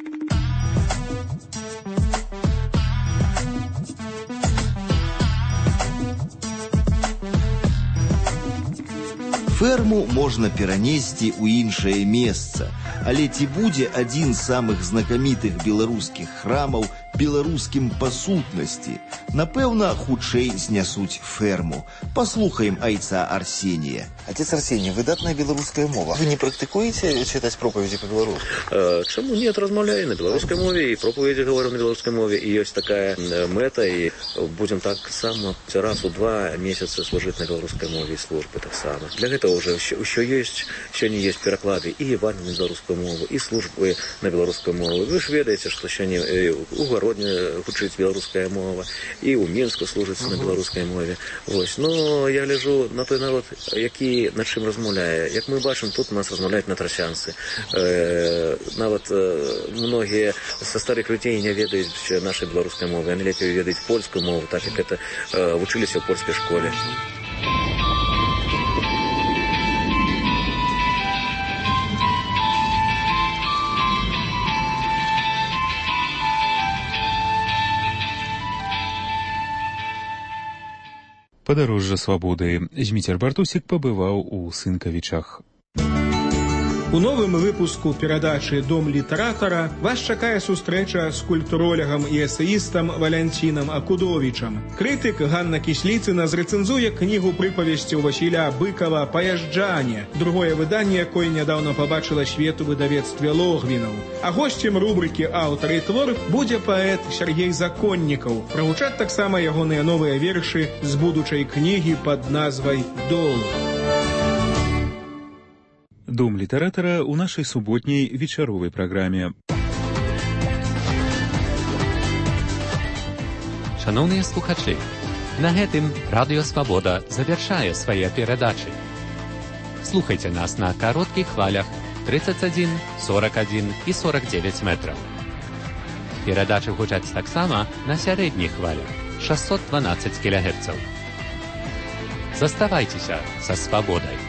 Ферму можна перанесці ў іншае месца, але ці будзе адзін з самых знакамітых беларускіх храмаў беларускім па сутнасці? Напэўна, хутчэй знясуць ферму. Паслухаем айца Арсенія. Отец Арсений, выдатная белорусская мова. Вы не практикуете читать проповеди по-белорусски? Чему нет, размовляю на белорусской мове, и проповеди говорю на белорусской мове, и есть такая мета, и будем так само раз у 2 месяца служить на белорусской мове и службы так само. Для этого уже еще не есть переклады и Евангелия на белорусскую мову, и службы на белорусскую мову. Вы же ведаете, что еще не у ўсходняй гучыць беларуская мова, і ў Мінску служыцца на беларускай мове. Вось. Но я гляджу на той народ, які над чым размаўляе. Як мы бачым, тут у нас размаўляюць на трасянцы. Нават многія са старых людзей не ведаюць нашай беларускай мовы. Яны лепей ведаюць польскую мову, так як это вучыліся ў польскай школе. Падарожжа свабоды. Зміцер Бартусік пабываў у Сынкавічах. У новым выпуску перадачы «Дом літаратара» вас чакае сустрэча з культуролягам і эсеістам Валянцінам Акудовічам. Крытык Ганна Кісліцына зрэцэнзуе кнігу прыпавесцяў Васіля Быкава «Паязджане», другое выданне, якое нядаўна пабачыла свет у выдавецтве Логвінаў. А госцем рубрыкі «Аўтар і твор» будзе паэт Сергей Законнікаў. Прагучаць таксама ягоныя новыя вершы з будучай кнігі пад назвай «Дол». Дом літаратара ў нашай суботняй вечаровай праграме. Шановныя слухачы, на гэтым Радыё Свабода завяршае свае перадачы. Слухайце нас на кароткіх хвалях 31, 41 і 49 метраў. Перадачы гучаць таксама на сярэдніх хвалях 612 кГц. Заставайцеся са свабодай.